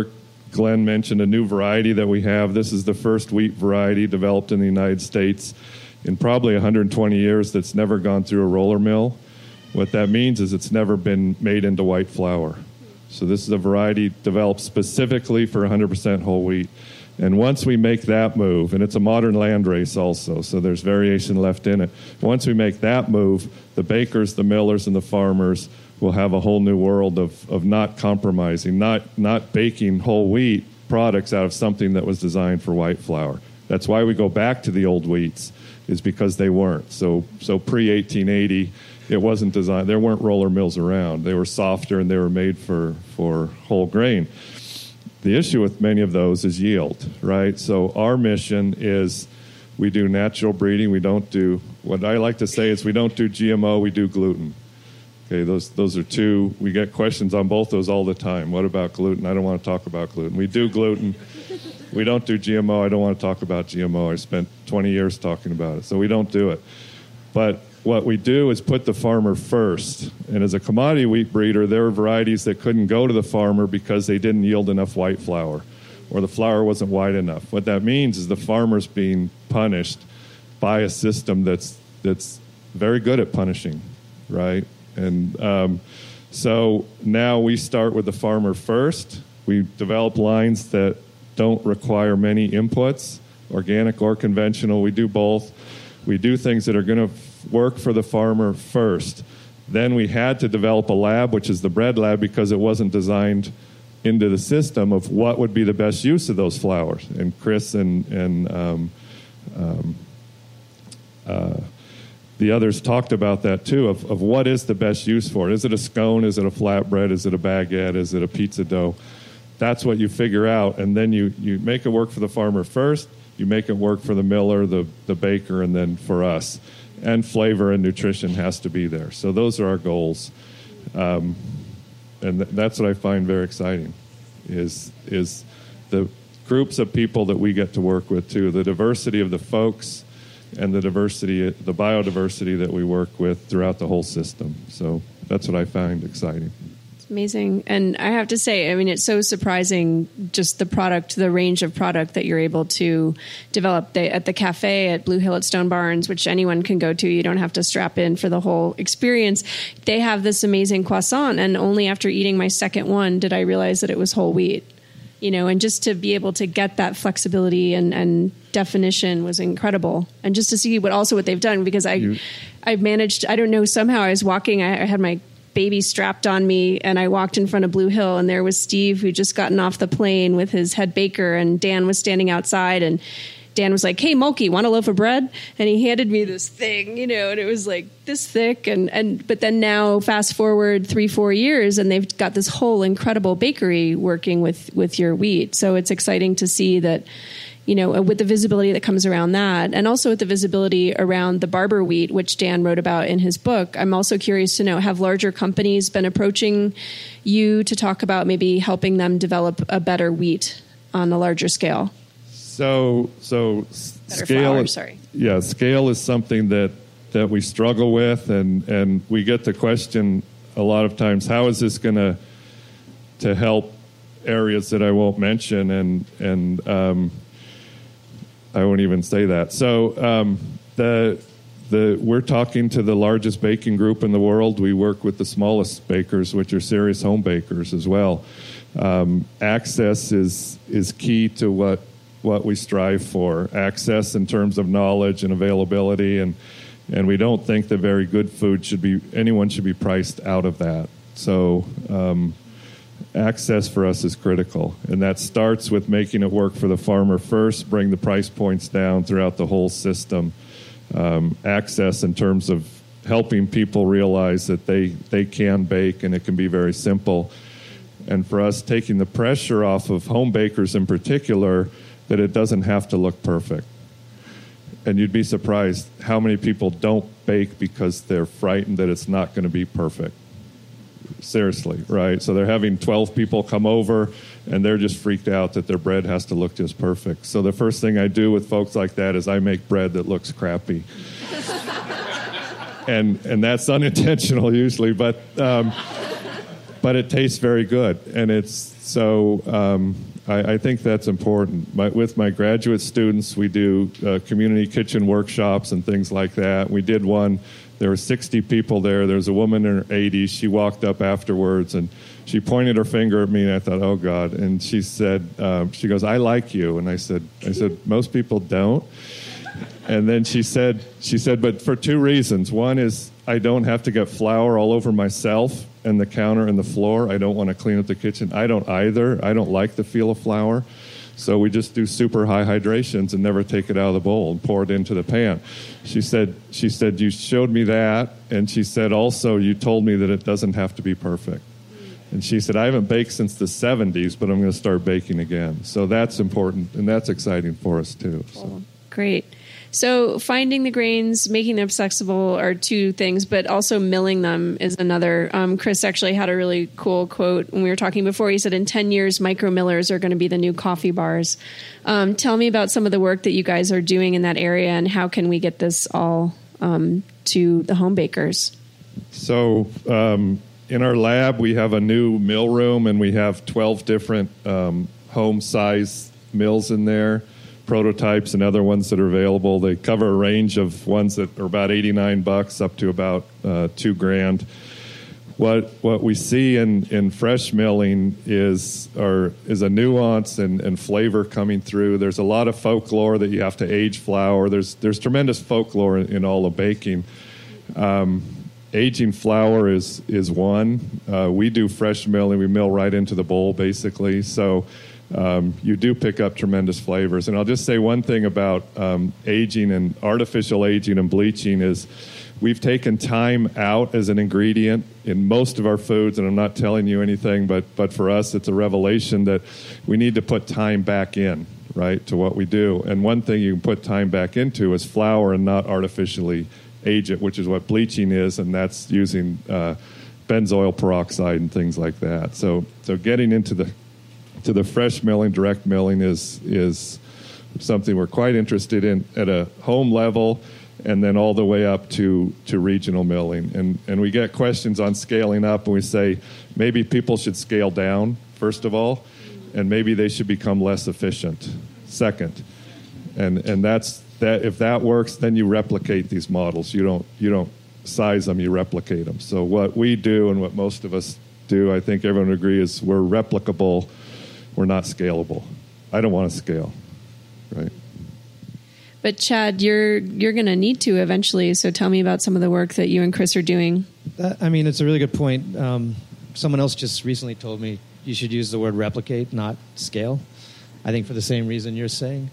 Glenn mentioned a new variety that we have. This is the first wheat variety developed in the United States in probably 120 years that's never gone through a roller mill. What that means is it's never been made into white flour. So this is a variety developed specifically for 100% whole wheat. And once we make that move, and it's a modern land race also, so there's variation left in it. Once we make that move, the bakers, the millers, and the farmers will have a whole new world of not compromising, not baking whole wheat products out of something that was designed for white flour. That's why we go back to the old wheats, is because they weren't. So pre-1880, it wasn't designed. There weren't roller mills around. They were softer and they were made for whole grain. The issue with many of those is yield, right? So our mission is we do natural breeding. We don't do, what I like to say is we don't do GMO, we do gluten. Okay, those are two. We get questions on both those all the time. What about gluten? I don't want to talk about gluten. We do gluten. We don't do GMO. I don't want to talk about GMO. I spent 20 years talking about it, so we don't do it. But what we do is put the farmer first. And as a commodity wheat breeder, there are varieties that couldn't go to the farmer because they didn't yield enough white flour or the flour wasn't wide enough. What that means is the farmer's being punished by a system that's very good at punishing, right? And so now we start with the farmer first. We develop lines that don't require many inputs, organic or conventional. We do both. We do things that are going to work for the farmer first. Then we had to develop a lab, which is the bread lab, because it wasn't designed into the system of what would be the best use of those flours. And Chris and the others talked about that too, of what is the best use for it. Is it a scone? Is it a flatbread? Is it a baguette? Is it a pizza dough? That's what you figure out, and then you make it work for the farmer first, you make it work for the miller, the baker, and then for us. And flavor and nutrition has to be there. So those are our goals. And that's what I find very exciting, is the groups of people that we get to work with too, the diversity of the folks, and the biodiversity that we work with throughout the whole system. So that's what I find exciting. It's amazing. And I have to say, I mean, it's so surprising, just the range of product that you're able to develop. At the cafe at Blue Hill at Stone Barns, which anyone can go to, you don't have to strap in for the whole experience. They have this amazing croissant, and only after eating my second one did I realize that it was whole wheat. And just to be able to get that flexibility and definition was incredible. And just to see what they've done, because I managed, I don't know, somehow I was walking, I had my baby strapped on me, and I walked in front of Blue Hill, and there was Steve, who'd just gotten off the plane with his head baker, and Dan was standing outside, and Dan was like, "Hey, Mulkey, want a loaf of bread?" And he handed me this thing, and it was like this thick. But then now, fast forward 3-4 years, and they've got this whole incredible bakery working with your wheat. So it's exciting to see that, with the visibility that comes around that, and also with the visibility around the Barber wheat, which Dan wrote about in his book. I'm also curious to know, have larger companies been approaching you to talk about maybe helping them develop a better wheat on a larger scale? So scale. Scale is something that we struggle with, and we get the question a lot of times: how is this going to help areas that I won't mention? And I won't even say that. So we're talking to the largest baking group in the world. We work with the smallest bakers, which are serious home bakers as well. Access is key to what we strive for. Access in terms of knowledge and availability, and we don't think that very good food anyone should be priced out of that. So access for us is critical, and that starts with making it work for the farmer first, bring the price points down throughout the whole system. Access in terms of helping people realize that they can bake, and it can be very simple. And for us, taking the pressure off of home bakers in particular, that it doesn't have to look perfect. And you'd be surprised how many people don't bake because they're frightened that it's not going to be perfect. Seriously, right? So they're having 12 people come over, and they're just freaked out that their bread has to look just perfect. So the first thing I do with folks like that is I make bread that looks crappy. and that's unintentional usually, but but it tastes very good, and it's so. I think that's important. With my graduate students, we do community kitchen workshops and things like that. We did one. There were 60 people there. There was a woman in her 80s. She walked up afterwards, and she pointed her finger at me, and I thought, oh, God. And she said, she goes, I like you. And I said, most people don't. And then she said, but for two reasons. One is I don't have to get flour all over myself and the counter and the floor. I don't want to clean up the kitchen. I don't either. I don't like the feel of flour. So we just do super high hydrations and never take it out of the bowl and pour it into the pan. She said, you showed me that. And she said, also, you told me that it doesn't have to be perfect. And she said, I haven't baked since the 70s, but I'm going to start baking again. So that's important, and that's exciting for us, too. So. Great. So finding the grains, making them accessible are two things, but also milling them is another. Chris actually had a really cool quote when we were talking before. He said, in 10 years, micro millers are going to be the new coffee bars. Tell me about some of the work that you guys are doing in that area, and how can we get this all to the home bakers? So in our lab, we have a new mill room, and we have 12 different home-size mills in there. Prototypes and other ones that are available. They cover a range of ones that are about $89 up to about $2,000. What we see in fresh milling is a nuance and flavor coming through. There's a lot of folklore that you have to age flour. There's tremendous folklore in all of baking. Aging flour is one. We do fresh milling. We mill right into the bowl, basically. So you do pick up tremendous flavors. And I'll just say one thing about aging and artificial aging and bleaching is we've taken time out as an ingredient in most of our foods, and I'm not telling you anything, but for us it's a revelation that we need to put time back in, right, to what we do. And one thing you can put time back into is flour and not artificially age it, which is what bleaching is, and that's using benzoyl peroxide and things like that. So getting into the fresh milling, direct milling is something we're quite interested in at a home level, and then all the way up to regional milling. And we get questions on scaling up, and we say maybe people should scale down, first of all, and maybe they should become less efficient, second. And that's that. If that works, then you replicate these models. You don't size them, you replicate them. So what we do and what most of us do, I think everyone would agree, is we're replicable. We're not scalable. I don't want to scale, right? But Chad, you're going to need to eventually. So tell me about some of the work that you and Chris are doing. It's a really good point. Someone else just recently told me you should use the word replicate, not scale. I think for the same reason you're saying.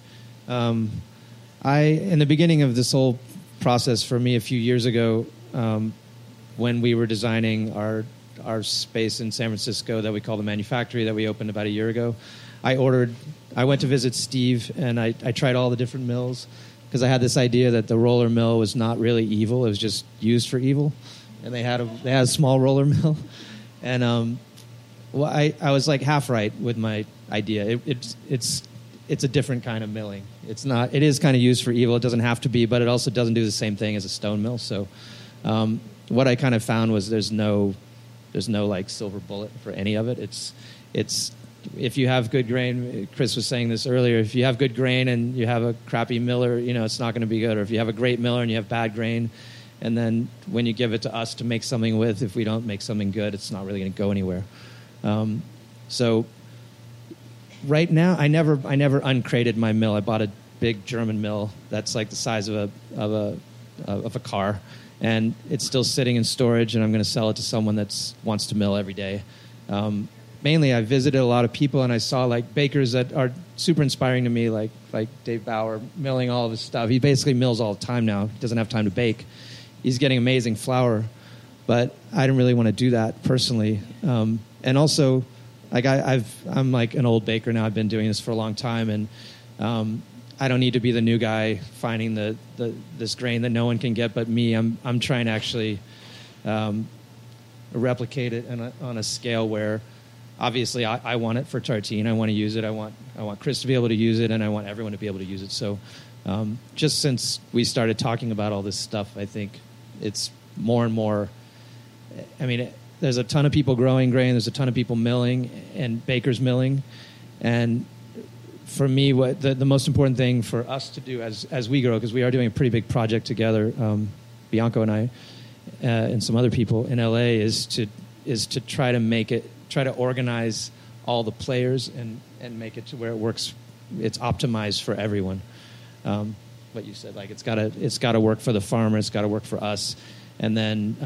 In the beginning of this whole process for me a few years ago, when we were designing our space in San Francisco that we call the Manufactory that we opened about a year ago, I went to visit Steve, and I tried all the different mills because I had this idea that the roller mill was not really evil. It was just used for evil. And they had a small roller mill. And I was like half right with my idea. It's a different kind of milling. It is kind of used for evil. It doesn't have to be, but it also doesn't do the same thing as a stone mill. So what I kind of found was there's no like silver bullet for any of it. It's if you have good grain, Chris was saying this earlier, if you have good grain and you have a crappy miller, it's not going to be good. Or if you have a great miller and you have bad grain, and then when you give it to us to make something with, if we don't make something good, it's not really going to go anywhere. So right now, I never uncrated my mill. I bought a big German mill that's like the size of a car. And it's still sitting in storage, and I'm going to sell it to someone that wants to mill every day. Mainly, I visited a lot of people, and I saw like bakers that are super inspiring to me, like Dave Bauer milling all of his stuff. He basically mills all the time now. He doesn't have time to bake. He's getting amazing flour, but I didn't really want to do that personally. And also, like I'm like an old baker now. I've been doing this for a long time, and I don't need to be the new guy finding this grain that no one can get but me. I'm trying to actually replicate it on a scale where, obviously, I want it for Tartine. I want to use it. I want Chris to be able to use it, and I want everyone to be able to use it. So, just since we started talking about all this stuff, I think it's more and more. there's a ton of people growing grain. There's a ton of people milling and bakers milling. And for me, what the most important thing for us to do as we grow, because we are doing a pretty big project together, Bianco and I, and some other people in LA, is to try to organize all the players and make it to where it works. It's optimized for everyone. What you said, like it's got to work for the farmer. It's got to work for us. And then,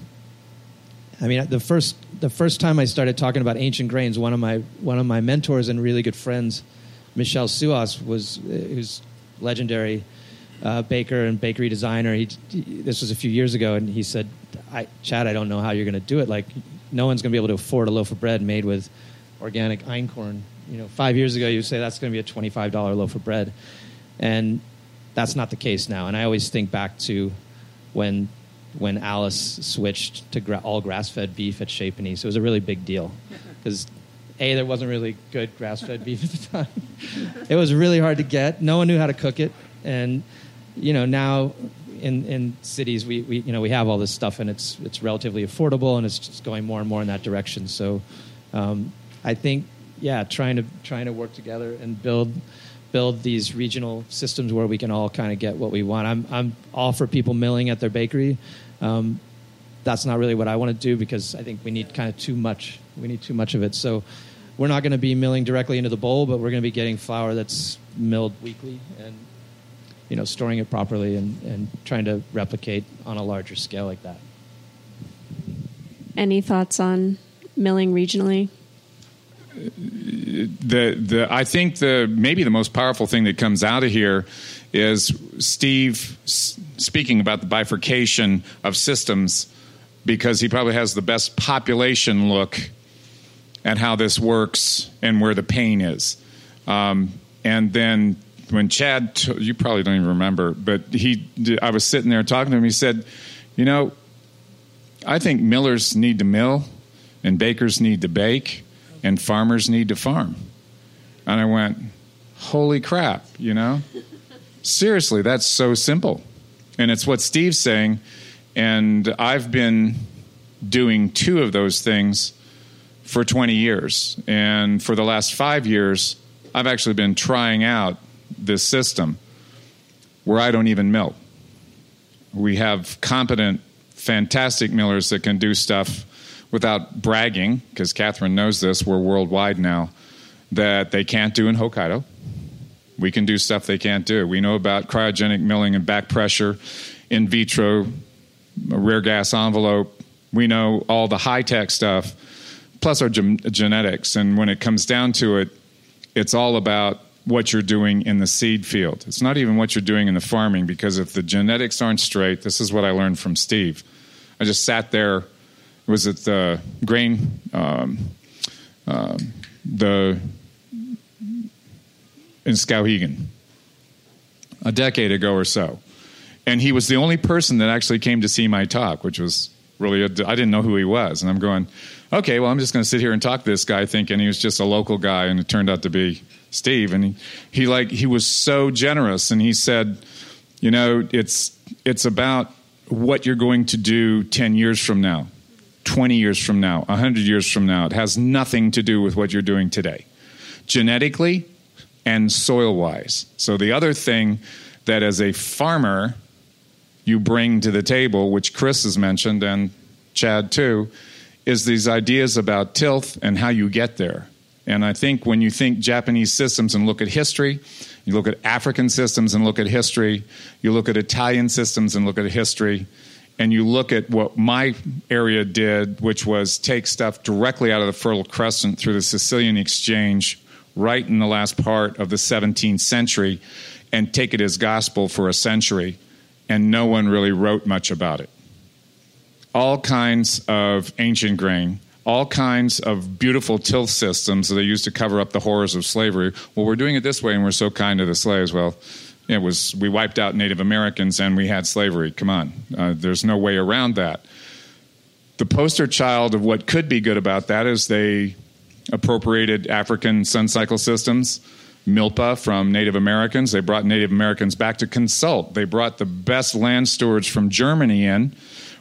the first time I started talking about ancient grains, one of my mentors and really good friends, Michel Suas, who's legendary baker and bakery designer. This was a few years ago, and he said, Chad, I don't know how you're going to do it. Like, no one's going to be able to afford a loaf of bread made with organic einkorn. 5 years ago, you would say that's going to be a $25 loaf of bread. And that's not the case now. And I always think back to when Alice switched to all grass-fed beef at Chez Panisse. It was a really big deal because, there wasn't really good grass-fed beef at the time. It was really hard to get. No one knew how to cook it. And, now in cities, we have all this stuff, and it's relatively affordable, and it's just going more and more in that direction. So I think, trying to work together and build these regional systems where we can all kind of get what we want. I'm all for people milling at their bakery. That's not really what I want to do because I think we need kind of too much. We need too much of it. So we're not going to be milling directly into the bowl, but we're going to be getting flour that's milled weekly and storing it properly and trying to replicate on a larger scale like that. Any thoughts on milling regionally? I think maybe the most powerful thing that comes out of here is Steve speaking about the bifurcation of systems, because he probably has the best population look at how this works and where the pain is. And then when Chad, you probably don't even remember, but I was sitting there talking to him. He said, I think millers need to mill and bakers need to bake and farmers need to farm. And I went, holy crap, Seriously, that's so simple. And it's what Steve's saying. And I've been doing two of those things for 20 years. And for the last 5 years, I've actually been trying out this system where I don't even mill. We have competent, fantastic millers that can do stuff without bragging, because Catherine knows this, we're worldwide now, that they can't do in Hokkaido. We can do stuff they can't do. We know about cryogenic milling and back pressure, in vitro, rear gas envelope. We know all the high-tech stuff, plus our genetics. And when it comes down to it, it's all about what you're doing in the seed field. It's not even what you're doing in the farming, because if the genetics aren't straight, this is what I learned from Steve. I just sat there. It was at the grain, in Skowhegan a decade ago or so. And he was the only person that actually came to see my talk, which was really, I didn't know who he was. And I'm going, okay, well, I'm just going to sit here and talk to this guy thinking he was just a local guy, and it turned out to be Steve. And he was so generous. And he said, it's about what you're going to do 10 years from now, 20 years from now, 100 years from now. It has nothing to do with what you're doing today, genetically and soil-wise. So the other thing that as a farmer you bring to the table, which Chris has mentioned and Chad too, is these ideas about tilth and how you get there. And I think when you think Japanese systems and look at history, you look at African systems and look at history, you look at Italian systems and look at history, and you look at what my area did, which was take stuff directly out of the Fertile Crescent through the Sicilian Exchange right in the last part of the 17th century and take it as gospel for a century, and no one really wrote much about it. All kinds of ancient grain, all kinds of beautiful tilth systems that they used to cover up the horrors of slavery. Well, we're doing it this way and we're so kind to the slaves. Well, we wiped out Native Americans and we had slavery. Come on. There's no way around that. The poster child of what could be good about that is they appropriated African sun cycle systems, milpa from Native Americans. They brought Native Americans back to consult. They brought the best land stewards from Germany in,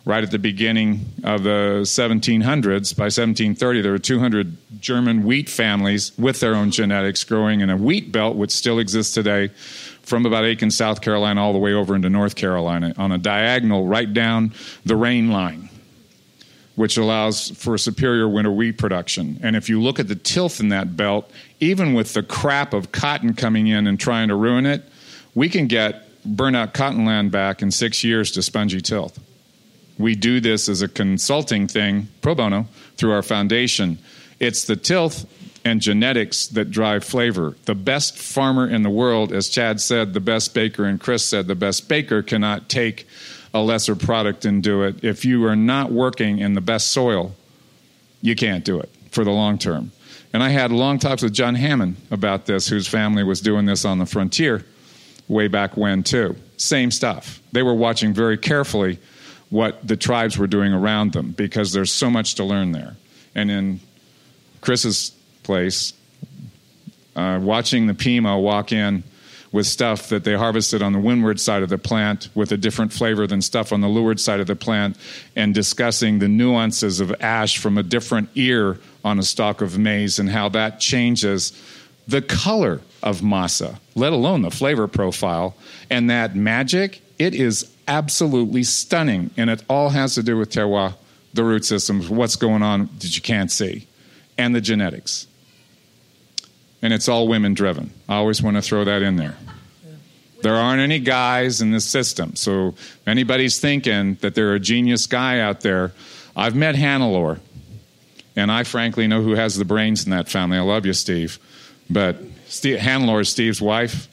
right at the beginning of the 1700s. By 1730, there were 200 German wheat families with their own genetics growing in a wheat belt, which still exists today, from about Aiken, South Carolina, all the way over into North Carolina, on a diagonal right down the rain line, which allows for superior winter wheat production. And if you look at the tilth in that belt, even with the crap of cotton coming in and trying to ruin it, we can get burnout cotton land back in 6 years to spongy tilth. We do this as a consulting thing, pro bono, through our foundation. It's the tilth and genetics that drive flavor. The best farmer in the world, as Chad said, the best baker, and Chris said, the best baker cannot take a lesser product and do it. If you are not working in the best soil, you can't do it for the long term. And I had long talks with John Hammond about this, whose family was doing this on the frontier way back when, too. Same stuff. They were watching very carefully what the tribes were doing around them, because there's so much to learn there. And in Chris's place, watching the Pima walk in with stuff that they harvested on the windward side of the plant with a different flavor than stuff on the leeward side of the plant, and discussing the nuances of ash from a different ear on a stalk of maize and how that changes the color of masa, let alone the flavor profile. And that magic, it is absolutely stunning. And it all has to do with terroir, the root systems, what's going on that you can't see, and the genetics. And it's all women driven. I always want to throw that in there. There aren't any guys in this system. So if anybody's thinking that they're a genius guy out there, I've met Hannelore, and I frankly know who has the brains in that family. I love you, Steve. But Hannelore is Steve's wife.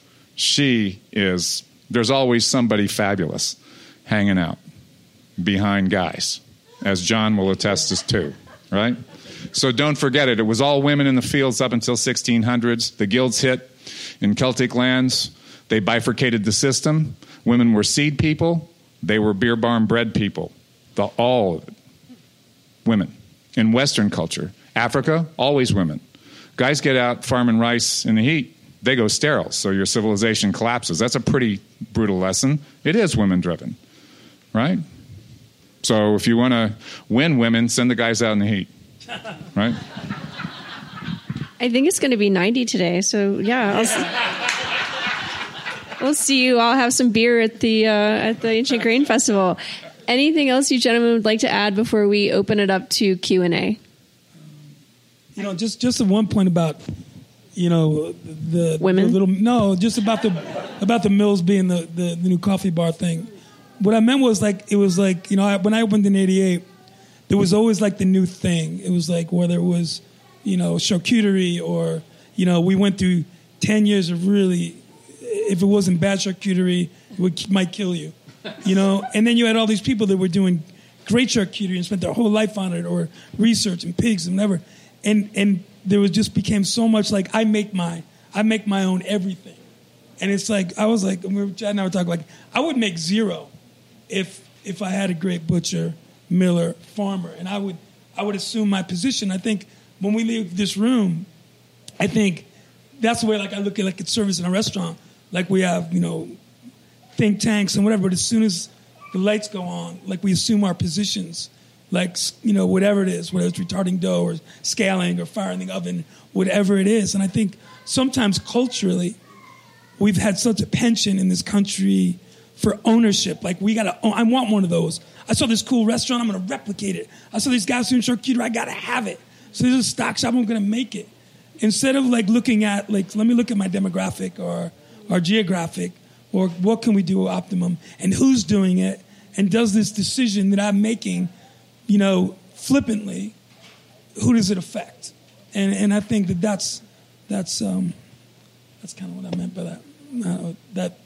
There's always somebody fabulous hanging out behind guys, as John will attest us to, right? So don't forget it. It was all women in the fields up until 1600s. The guilds hit in Celtic lands. They bifurcated the system. Women were seed people. They were beer barn bred people. All of it. Women. In Western culture. Africa, always women. Guys get out farming rice in the heat. They go sterile, so your civilization collapses. That's a pretty brutal lesson. It is women-driven, right? So if you want to win women, send the guys out in the heat, right? I think it's going to be 90 today, so yeah. We'll see you all have some beer at the Ancient Grain Festival. Anything else you gentlemen would like to add before we open it up to Q&A? Just the one point about, the women. Just about the mills being the new coffee bar thing. What I meant was when I opened in '88, there was always like the new thing. It was like whether it was, charcuterie or, we went through 10 years of really, if it wasn't bad charcuterie, it might kill you, And then you had all these people that were doing great charcuterie and spent their whole life on it, or research and pigs and whatever. And there was just became so much like I make my own everything, and it's like I was like, Chad and I were talking like I would make zero if I had a great butcher, miller, farmer, and I would assume my position. I think when we leave this room, I think that's the way like I look at like at service in a restaurant. Like we have think tanks and whatever, but as soon as the lights go on, like we assume our positions. Like, whatever it is, whether it's retarding dough or scaling or firing the oven, whatever it is. And I think sometimes culturally, we've had such a penchant in this country for ownership. Like, I want one of those. I saw this cool restaurant, I'm going to replicate it. I saw these guys doing charcuterie, I got to have it. So there's a stock shop, I'm going to make it. Instead of like looking at, like, let me look at my demographic or our geographic, or what can we do optimum, and who's doing it, and does this decision that I'm making, flippantly, who does it affect? And I think that's kind of what I meant by that.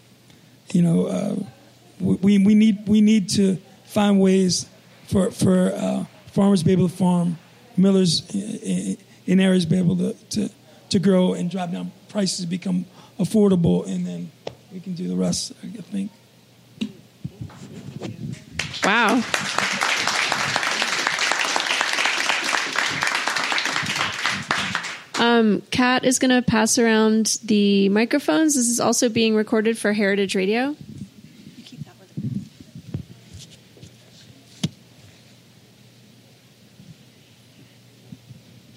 We need to find ways for farmers to be able to farm, millers in areas to be able to grow and drive down prices, become affordable, and then we can do the rest, I think. Wow. Kat is going to pass around the microphones. This is also being recorded for Heritage Radio.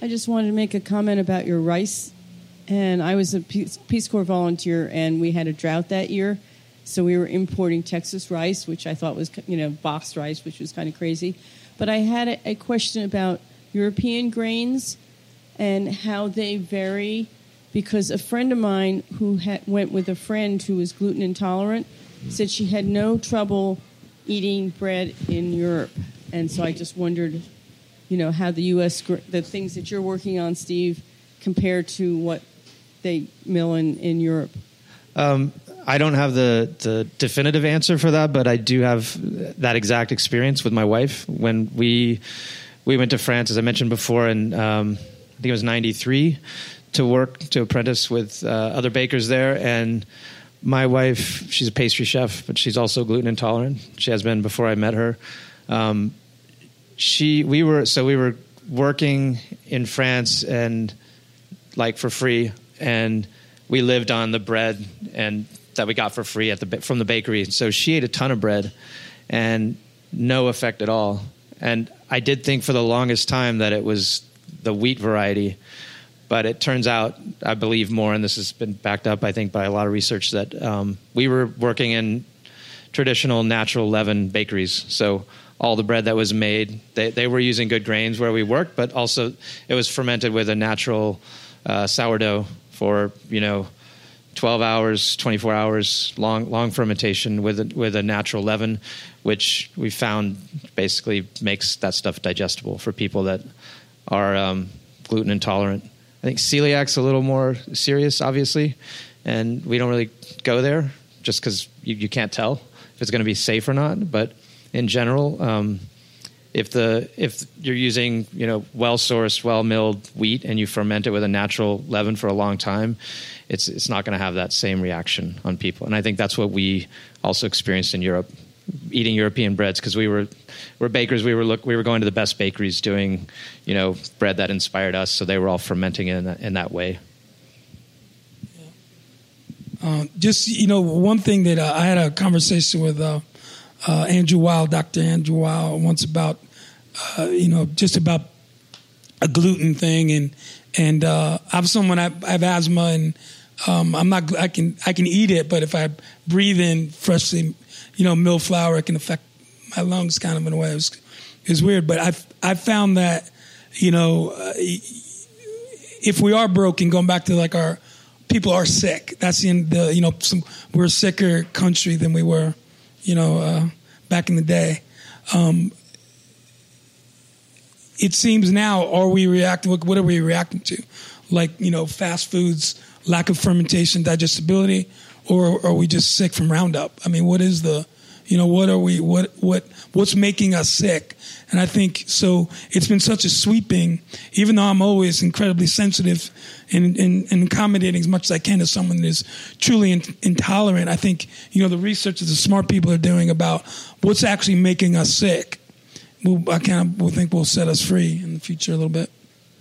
I just wanted to make a comment about your rice. And I was a Peace Corps volunteer, and we had a drought that year. So we were importing Texas rice, which I thought was, boxed rice, which was kind of crazy. But I had a question about European grains and how they vary, because a friend of mine who went with a friend who was gluten intolerant said she had no trouble eating bread in Europe. And so I just wondered, how the U.S., the things that you're working on, Steve, compare to what they mill in Europe. I don't have the definitive answer for that, but I do have that exact experience with my wife. When we went to France, as I mentioned before, and I think it was 93, to apprentice with other bakers there. And my wife, she's a pastry chef, but she's also gluten intolerant. She has been before I met her. We were working in France and for free, and we lived on the bread and that we got for free from the bakery. So she ate a ton of bread and no effect at all. And I did think for the longest time that it was the wheat variety, but it turns out, I believe more, and this has been backed up, I think, by a lot of research, that we were working in traditional natural leaven bakeries. So all the bread that was made, they were using good grains where we worked, but also it was fermented with a natural sourdough for 12 hours, 24 hours, long fermentation with a natural leaven, which we found basically makes that stuff digestible for people that are gluten intolerant. I think celiac's a little more serious, obviously, and we don't really go there just because you can't tell if it's going to be safe or not. But in general, if you're using well-sourced, well-milled wheat and you ferment it with a natural leaven for a long time, it's not going to have that same reaction on people. And I think that's what we also experienced in Europe, eating European breads, because we're bakers. We were going to the best bakeries doing bread that inspired us. So they were all fermenting in that way. One thing that I had a conversation with Andrew Weil, Dr. Andrew Weil, once about just about a gluten thing, and I'm someone I have asthma, and I'm not I can eat it, but if I breathe in freshly milled flour, it can affect my lungs kind of in a way. It's weird, but I found that if we are broken, going back to our people are sick. That's we're a sicker country than we were back in the day. It seems now, are we reacting? What are we reacting to? Fast foods, lack of fermentation, digestibility, or are we just sick from Roundup? I mean, what is what's making us sick? And I think so. It's been such a sweeping. Even though I'm always incredibly sensitive and accommodating as much as I can to someone that is truly intolerant, I think the research that the smart people are doing about what's actually making us sick, I think will set us free in the future a little bit.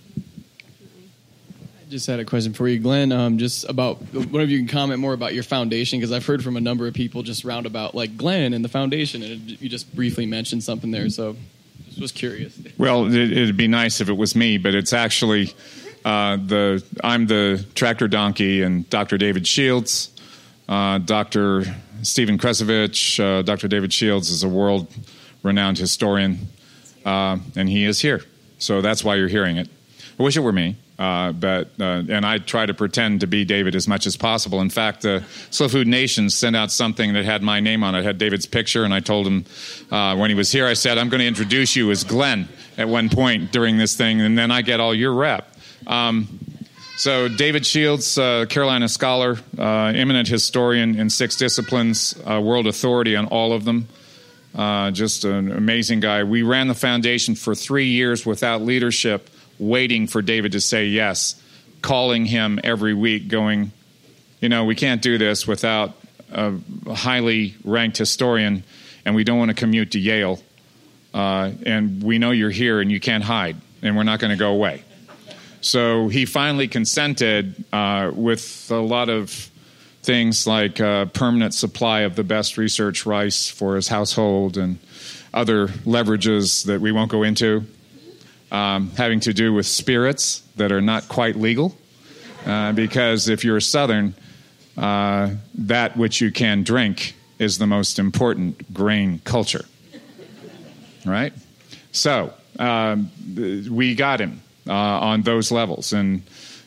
Just had a question for you, Glenn. Just about whatever you can comment more about your foundation, because I've heard from a number of people just roundabout Glenn and the foundation, and you just briefly mentioned something there. So just was curious. Well, it'd be nice if it was me, but it's actually I'm the tractor donkey, and Dr. David Shields, Dr. Stephen Kresovich, Dr. David Shields is a world-renowned historian, and he is here. So that's why you're hearing it. I wish it were me. And I try to pretend to be David as much as possible. In fact, the Slow Food Nation sent out something that had my name on it. It had David's picture, and I told him when he was here, I said, I'm going to introduce you as Glenn at one point during this thing, and then I get all your rep. So David Shields, Carolina scholar, eminent historian in 6 disciplines, world authority on all of them. Just an amazing guy. We ran the foundation for 3 years without leadership, waiting for David to say yes, calling him every week, going, we can't do this without a highly ranked historian, and we don't want to commute to Yale. And we know you're here and you can't hide, and we're not going to go away. So he finally consented with a lot of things like permanent supply of the best research rice for his household and other leverages that we won't go into. having to do with spirits that are not quite legal. Because if you're Southern, that which you can drink is the most important grain culture. Right? So we got him on those levels. And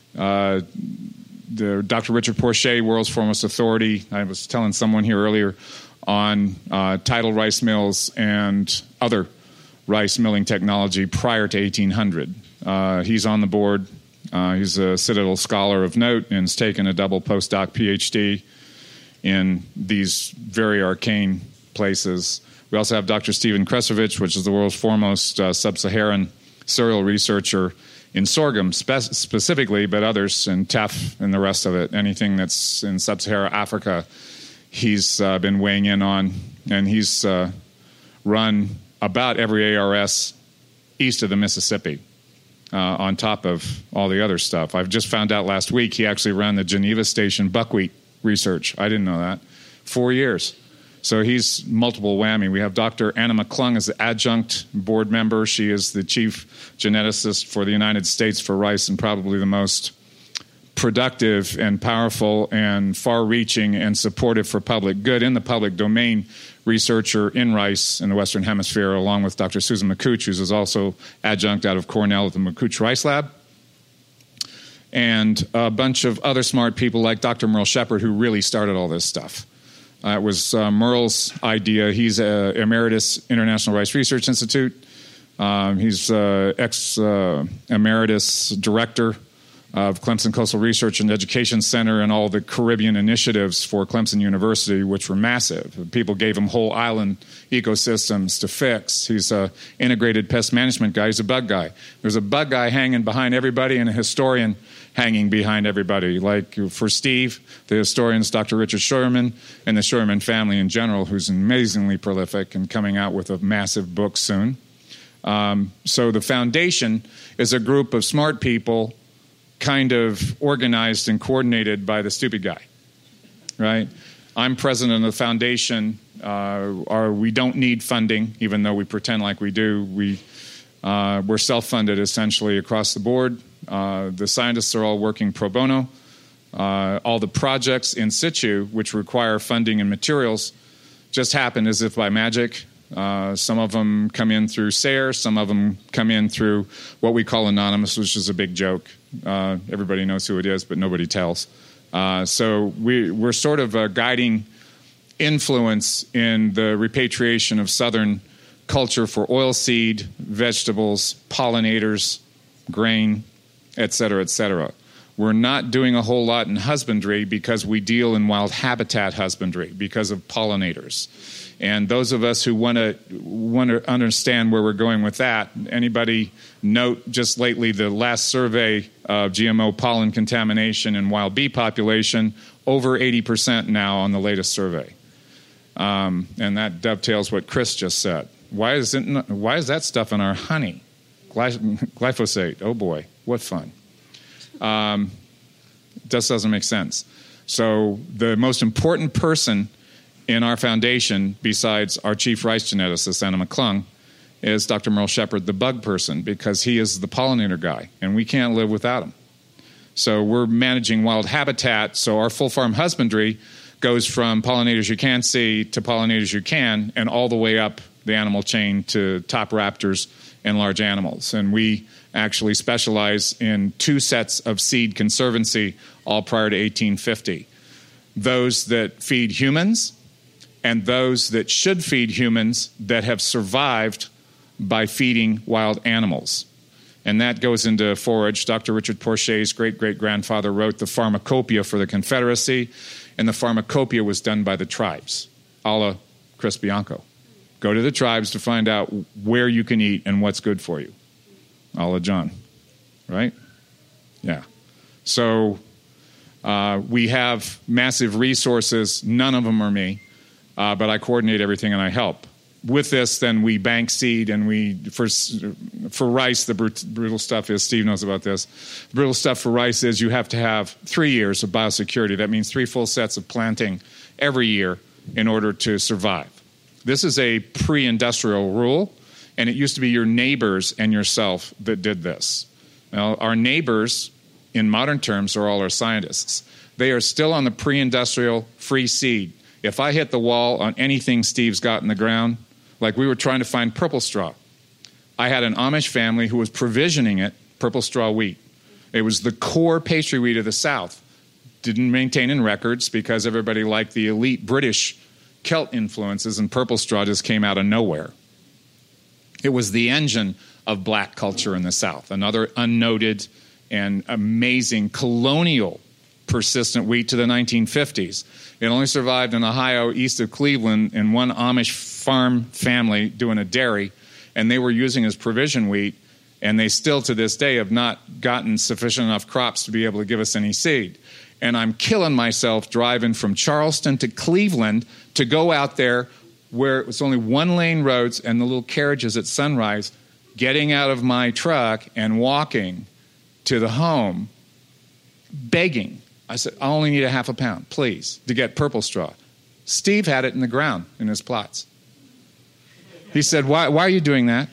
Dr. Richard Porcher, world's foremost authority, I was telling someone here earlier, on tidal rice mills and other rice milling technology prior to 1800. He's on the board. He's a Citadel Scholar of note and has taken a double postdoc PhD in these very arcane places. We also have Dr. Stephen Kresovich, which is the world's foremost sub-Saharan cereal researcher in sorghum specifically, but others in teff and the rest of it. Anything that's in sub-Saharan Africa, he's been weighing in on, and he's run about every ARS east of the Mississippi. On top of all the other stuff. I've just found out last week he actually ran the Geneva Station buckwheat research. I didn't know that. 4 years. So he's multiple whammy. We have Dr. Anna McClung as the adjunct board member. She is the chief geneticist for the United States for rice and probably the most productive and powerful and far-reaching and supportive for public good in the public domain researcher in rice in the Western Hemisphere, along with Dr. Susan McCouch, who's also adjunct out of Cornell at the McCouch Rice Lab, and a bunch of other smart people like Dr. Merle Shepard, who really started all this stuff. It was Merle's idea. He's Emeritus International Rice Research Institute. He's ex-emeritus director of Clemson Coastal Research and Education Center and all the Caribbean initiatives for Clemson University, which were massive. People gave him whole island ecosystems to fix. He's an integrated pest management guy. He's a bug guy. There's a bug guy hanging behind everybody and a historian hanging behind everybody. Like for Steve, the historian's Dr. Richard Scheuermann and the Scheuermann family in general, who's amazingly prolific and coming out with a massive book soon. So the foundation is a group of smart people kind of organized and coordinated by the stupid guy, right? I'm president of the foundation. We don't need funding, even though we pretend like we do. We're self-funded essentially across the board. The scientists are all working pro bono. All the projects in situ, which require funding and materials, just happen as if by magic. Some of them come in through SARE. Some of them come in through what we call anonymous, which is a big joke. Everybody knows who it is, but nobody tells. So we're sort of a guiding influence in the repatriation of Southern culture for oilseed, vegetables, pollinators, grain, et cetera, et cetera. We're not doing a whole lot in husbandry because we deal in wild habitat husbandry because of pollinators. And those of us who want to understand where we're going with that, anybody note just lately the last survey of GMO pollen contamination in wild bee population, over 80% now on the latest survey. And that dovetails what Chris just said. Why is that stuff in our honey? Glyphosate, oh boy, what fun. Just doesn't make sense. So the most important person in our foundation, besides our chief rice geneticist, Anna McClung, is Dr. Merle Shepard, the bug person, because he is the pollinator guy, and we can't live without him. So we're managing wild habitat, so our full farm husbandry goes from pollinators you can't see to pollinators you can, and all the way up the animal chain to top raptors and large animals. And we actually specialize in 2 sets of seed conservancy, all prior to 1850. Those that feed humans and those that should feed humans that have survived by feeding wild animals. And that goes into forage. Dr. Richard Porcher's great-great-grandfather wrote the Pharmacopoeia for the Confederacy, and the Pharmacopoeia was done by the tribes, a la Chris Bianco. Go to the tribes to find out where you can eat and what's good for you, a la John, right? Yeah. So we have massive resources. None of them are me. But I coordinate everything and I help. With this, then we bank seed, and for rice, the brutal stuff is, Steve knows about this, the brutal stuff for rice is you have to have 3 years of biosecurity. That means 3 full sets of planting every year in order to survive. This is a pre-industrial rule. And it used to be your neighbors and yourself that did this. Now, our neighbors, in modern terms, are all our scientists. They are still on the pre-industrial free seed. If I hit the wall on anything Steve's got in the ground, like we were trying to find purple straw. I had an Amish family who was provisioning it, purple straw wheat. It was the core pastry wheat of the South. Didn't maintain in records because everybody liked the elite British Celt influences, and purple straw just came out of nowhere. It was the engine of black culture in the South, another unnoted and amazing colonial persistent wheat to the 1950s. It only survived in Ohio, east of Cleveland, in one Amish farm family doing a dairy, and they were using it as provision wheat, and they still to this day have not gotten sufficient enough crops to be able to give us any seed. And I'm killing myself driving from Charleston to Cleveland to go out there where it was only one-lane roads and the little carriages at sunrise, getting out of my truck and walking to the home, begging. I said, I only need a half a pound, please, to get purple straw. Steve had it in the ground in his plots. He said, why are you doing that?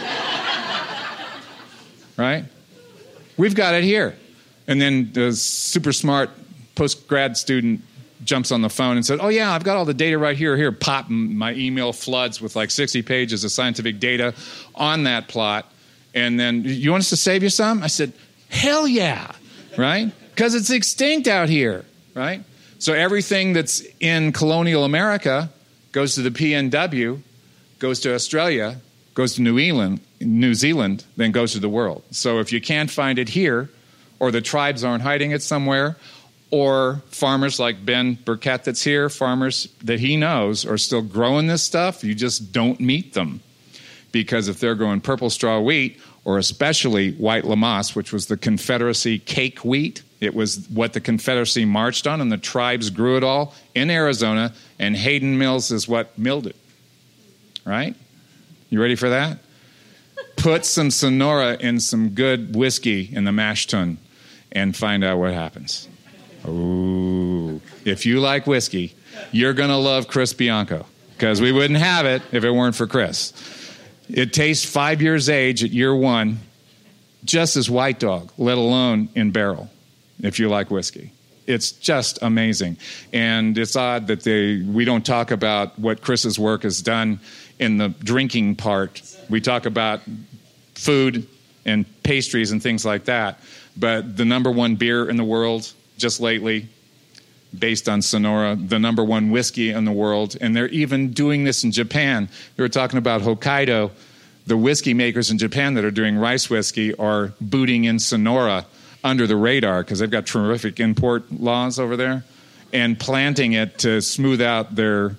Right? We've got it here. And then the super smart post-grad student jumps on the phone and said, oh, yeah, I've got all the data right here. Here, pop, my email floods with like 60 pages of scientific data on that plot. And then, you want us to save you some? I said, hell yeah, right? Because it's extinct out here, right? So everything that's in colonial America goes to the PNW, goes to Australia, goes to New Zealand, then goes to the world. So if you can't find it here, or the tribes aren't hiding it somewhere, or farmers like Ben Burkett that's here, farmers that he knows are still growing this stuff, you just don't meet them. Because if they're growing purple straw wheat, or especially white Lamasse, which was the Confederacy cake wheat, it was what the Confederacy marched on, and the tribes grew it all in Arizona, and Hayden Mills is what milled it. Right? You ready for that? Put some Sonora in some good whiskey in the mash tun and find out what happens. Ooh. If you like whiskey, you're going to love Chris Bianco, because we wouldn't have it if it weren't for Chris. It tastes 5 years age at year one, just as White Dog, let alone in barrel, if you like whiskey. It's just amazing. And it's odd that we don't talk about what Chris's work has done in the drinking part. We talk about food and pastries and things like that. But the number one beer in the world just lately, based on Sonora, the number one whiskey in the world. And they're even doing this in Japan. They were talking about Hokkaido. The whiskey makers in Japan that are doing rice whiskey are booting in Sonora under the radar because they've got terrific import laws over there, and planting it to smooth out their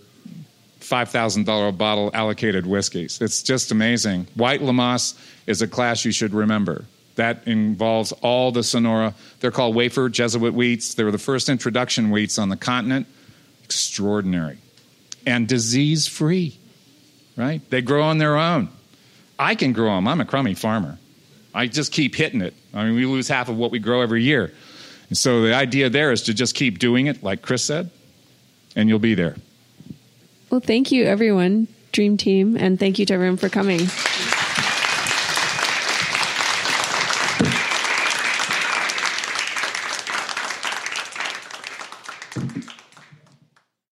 $5,000 bottle allocated whiskeys. It's just amazing. White Lamasse is a class you should remember. That involves all the Sonora. They're called wafer Jesuit wheats. They were the first introduction wheats on the continent. Extraordinary. And disease-free, right? They grow on their own. I can grow them. I'm a crummy farmer. I just keep hitting it. I mean, we lose half of what we grow every year. And so the idea there is to just keep doing it, like Chris said, and you'll be there. Well, thank you, everyone, Dream Team, and thank you to everyone for coming.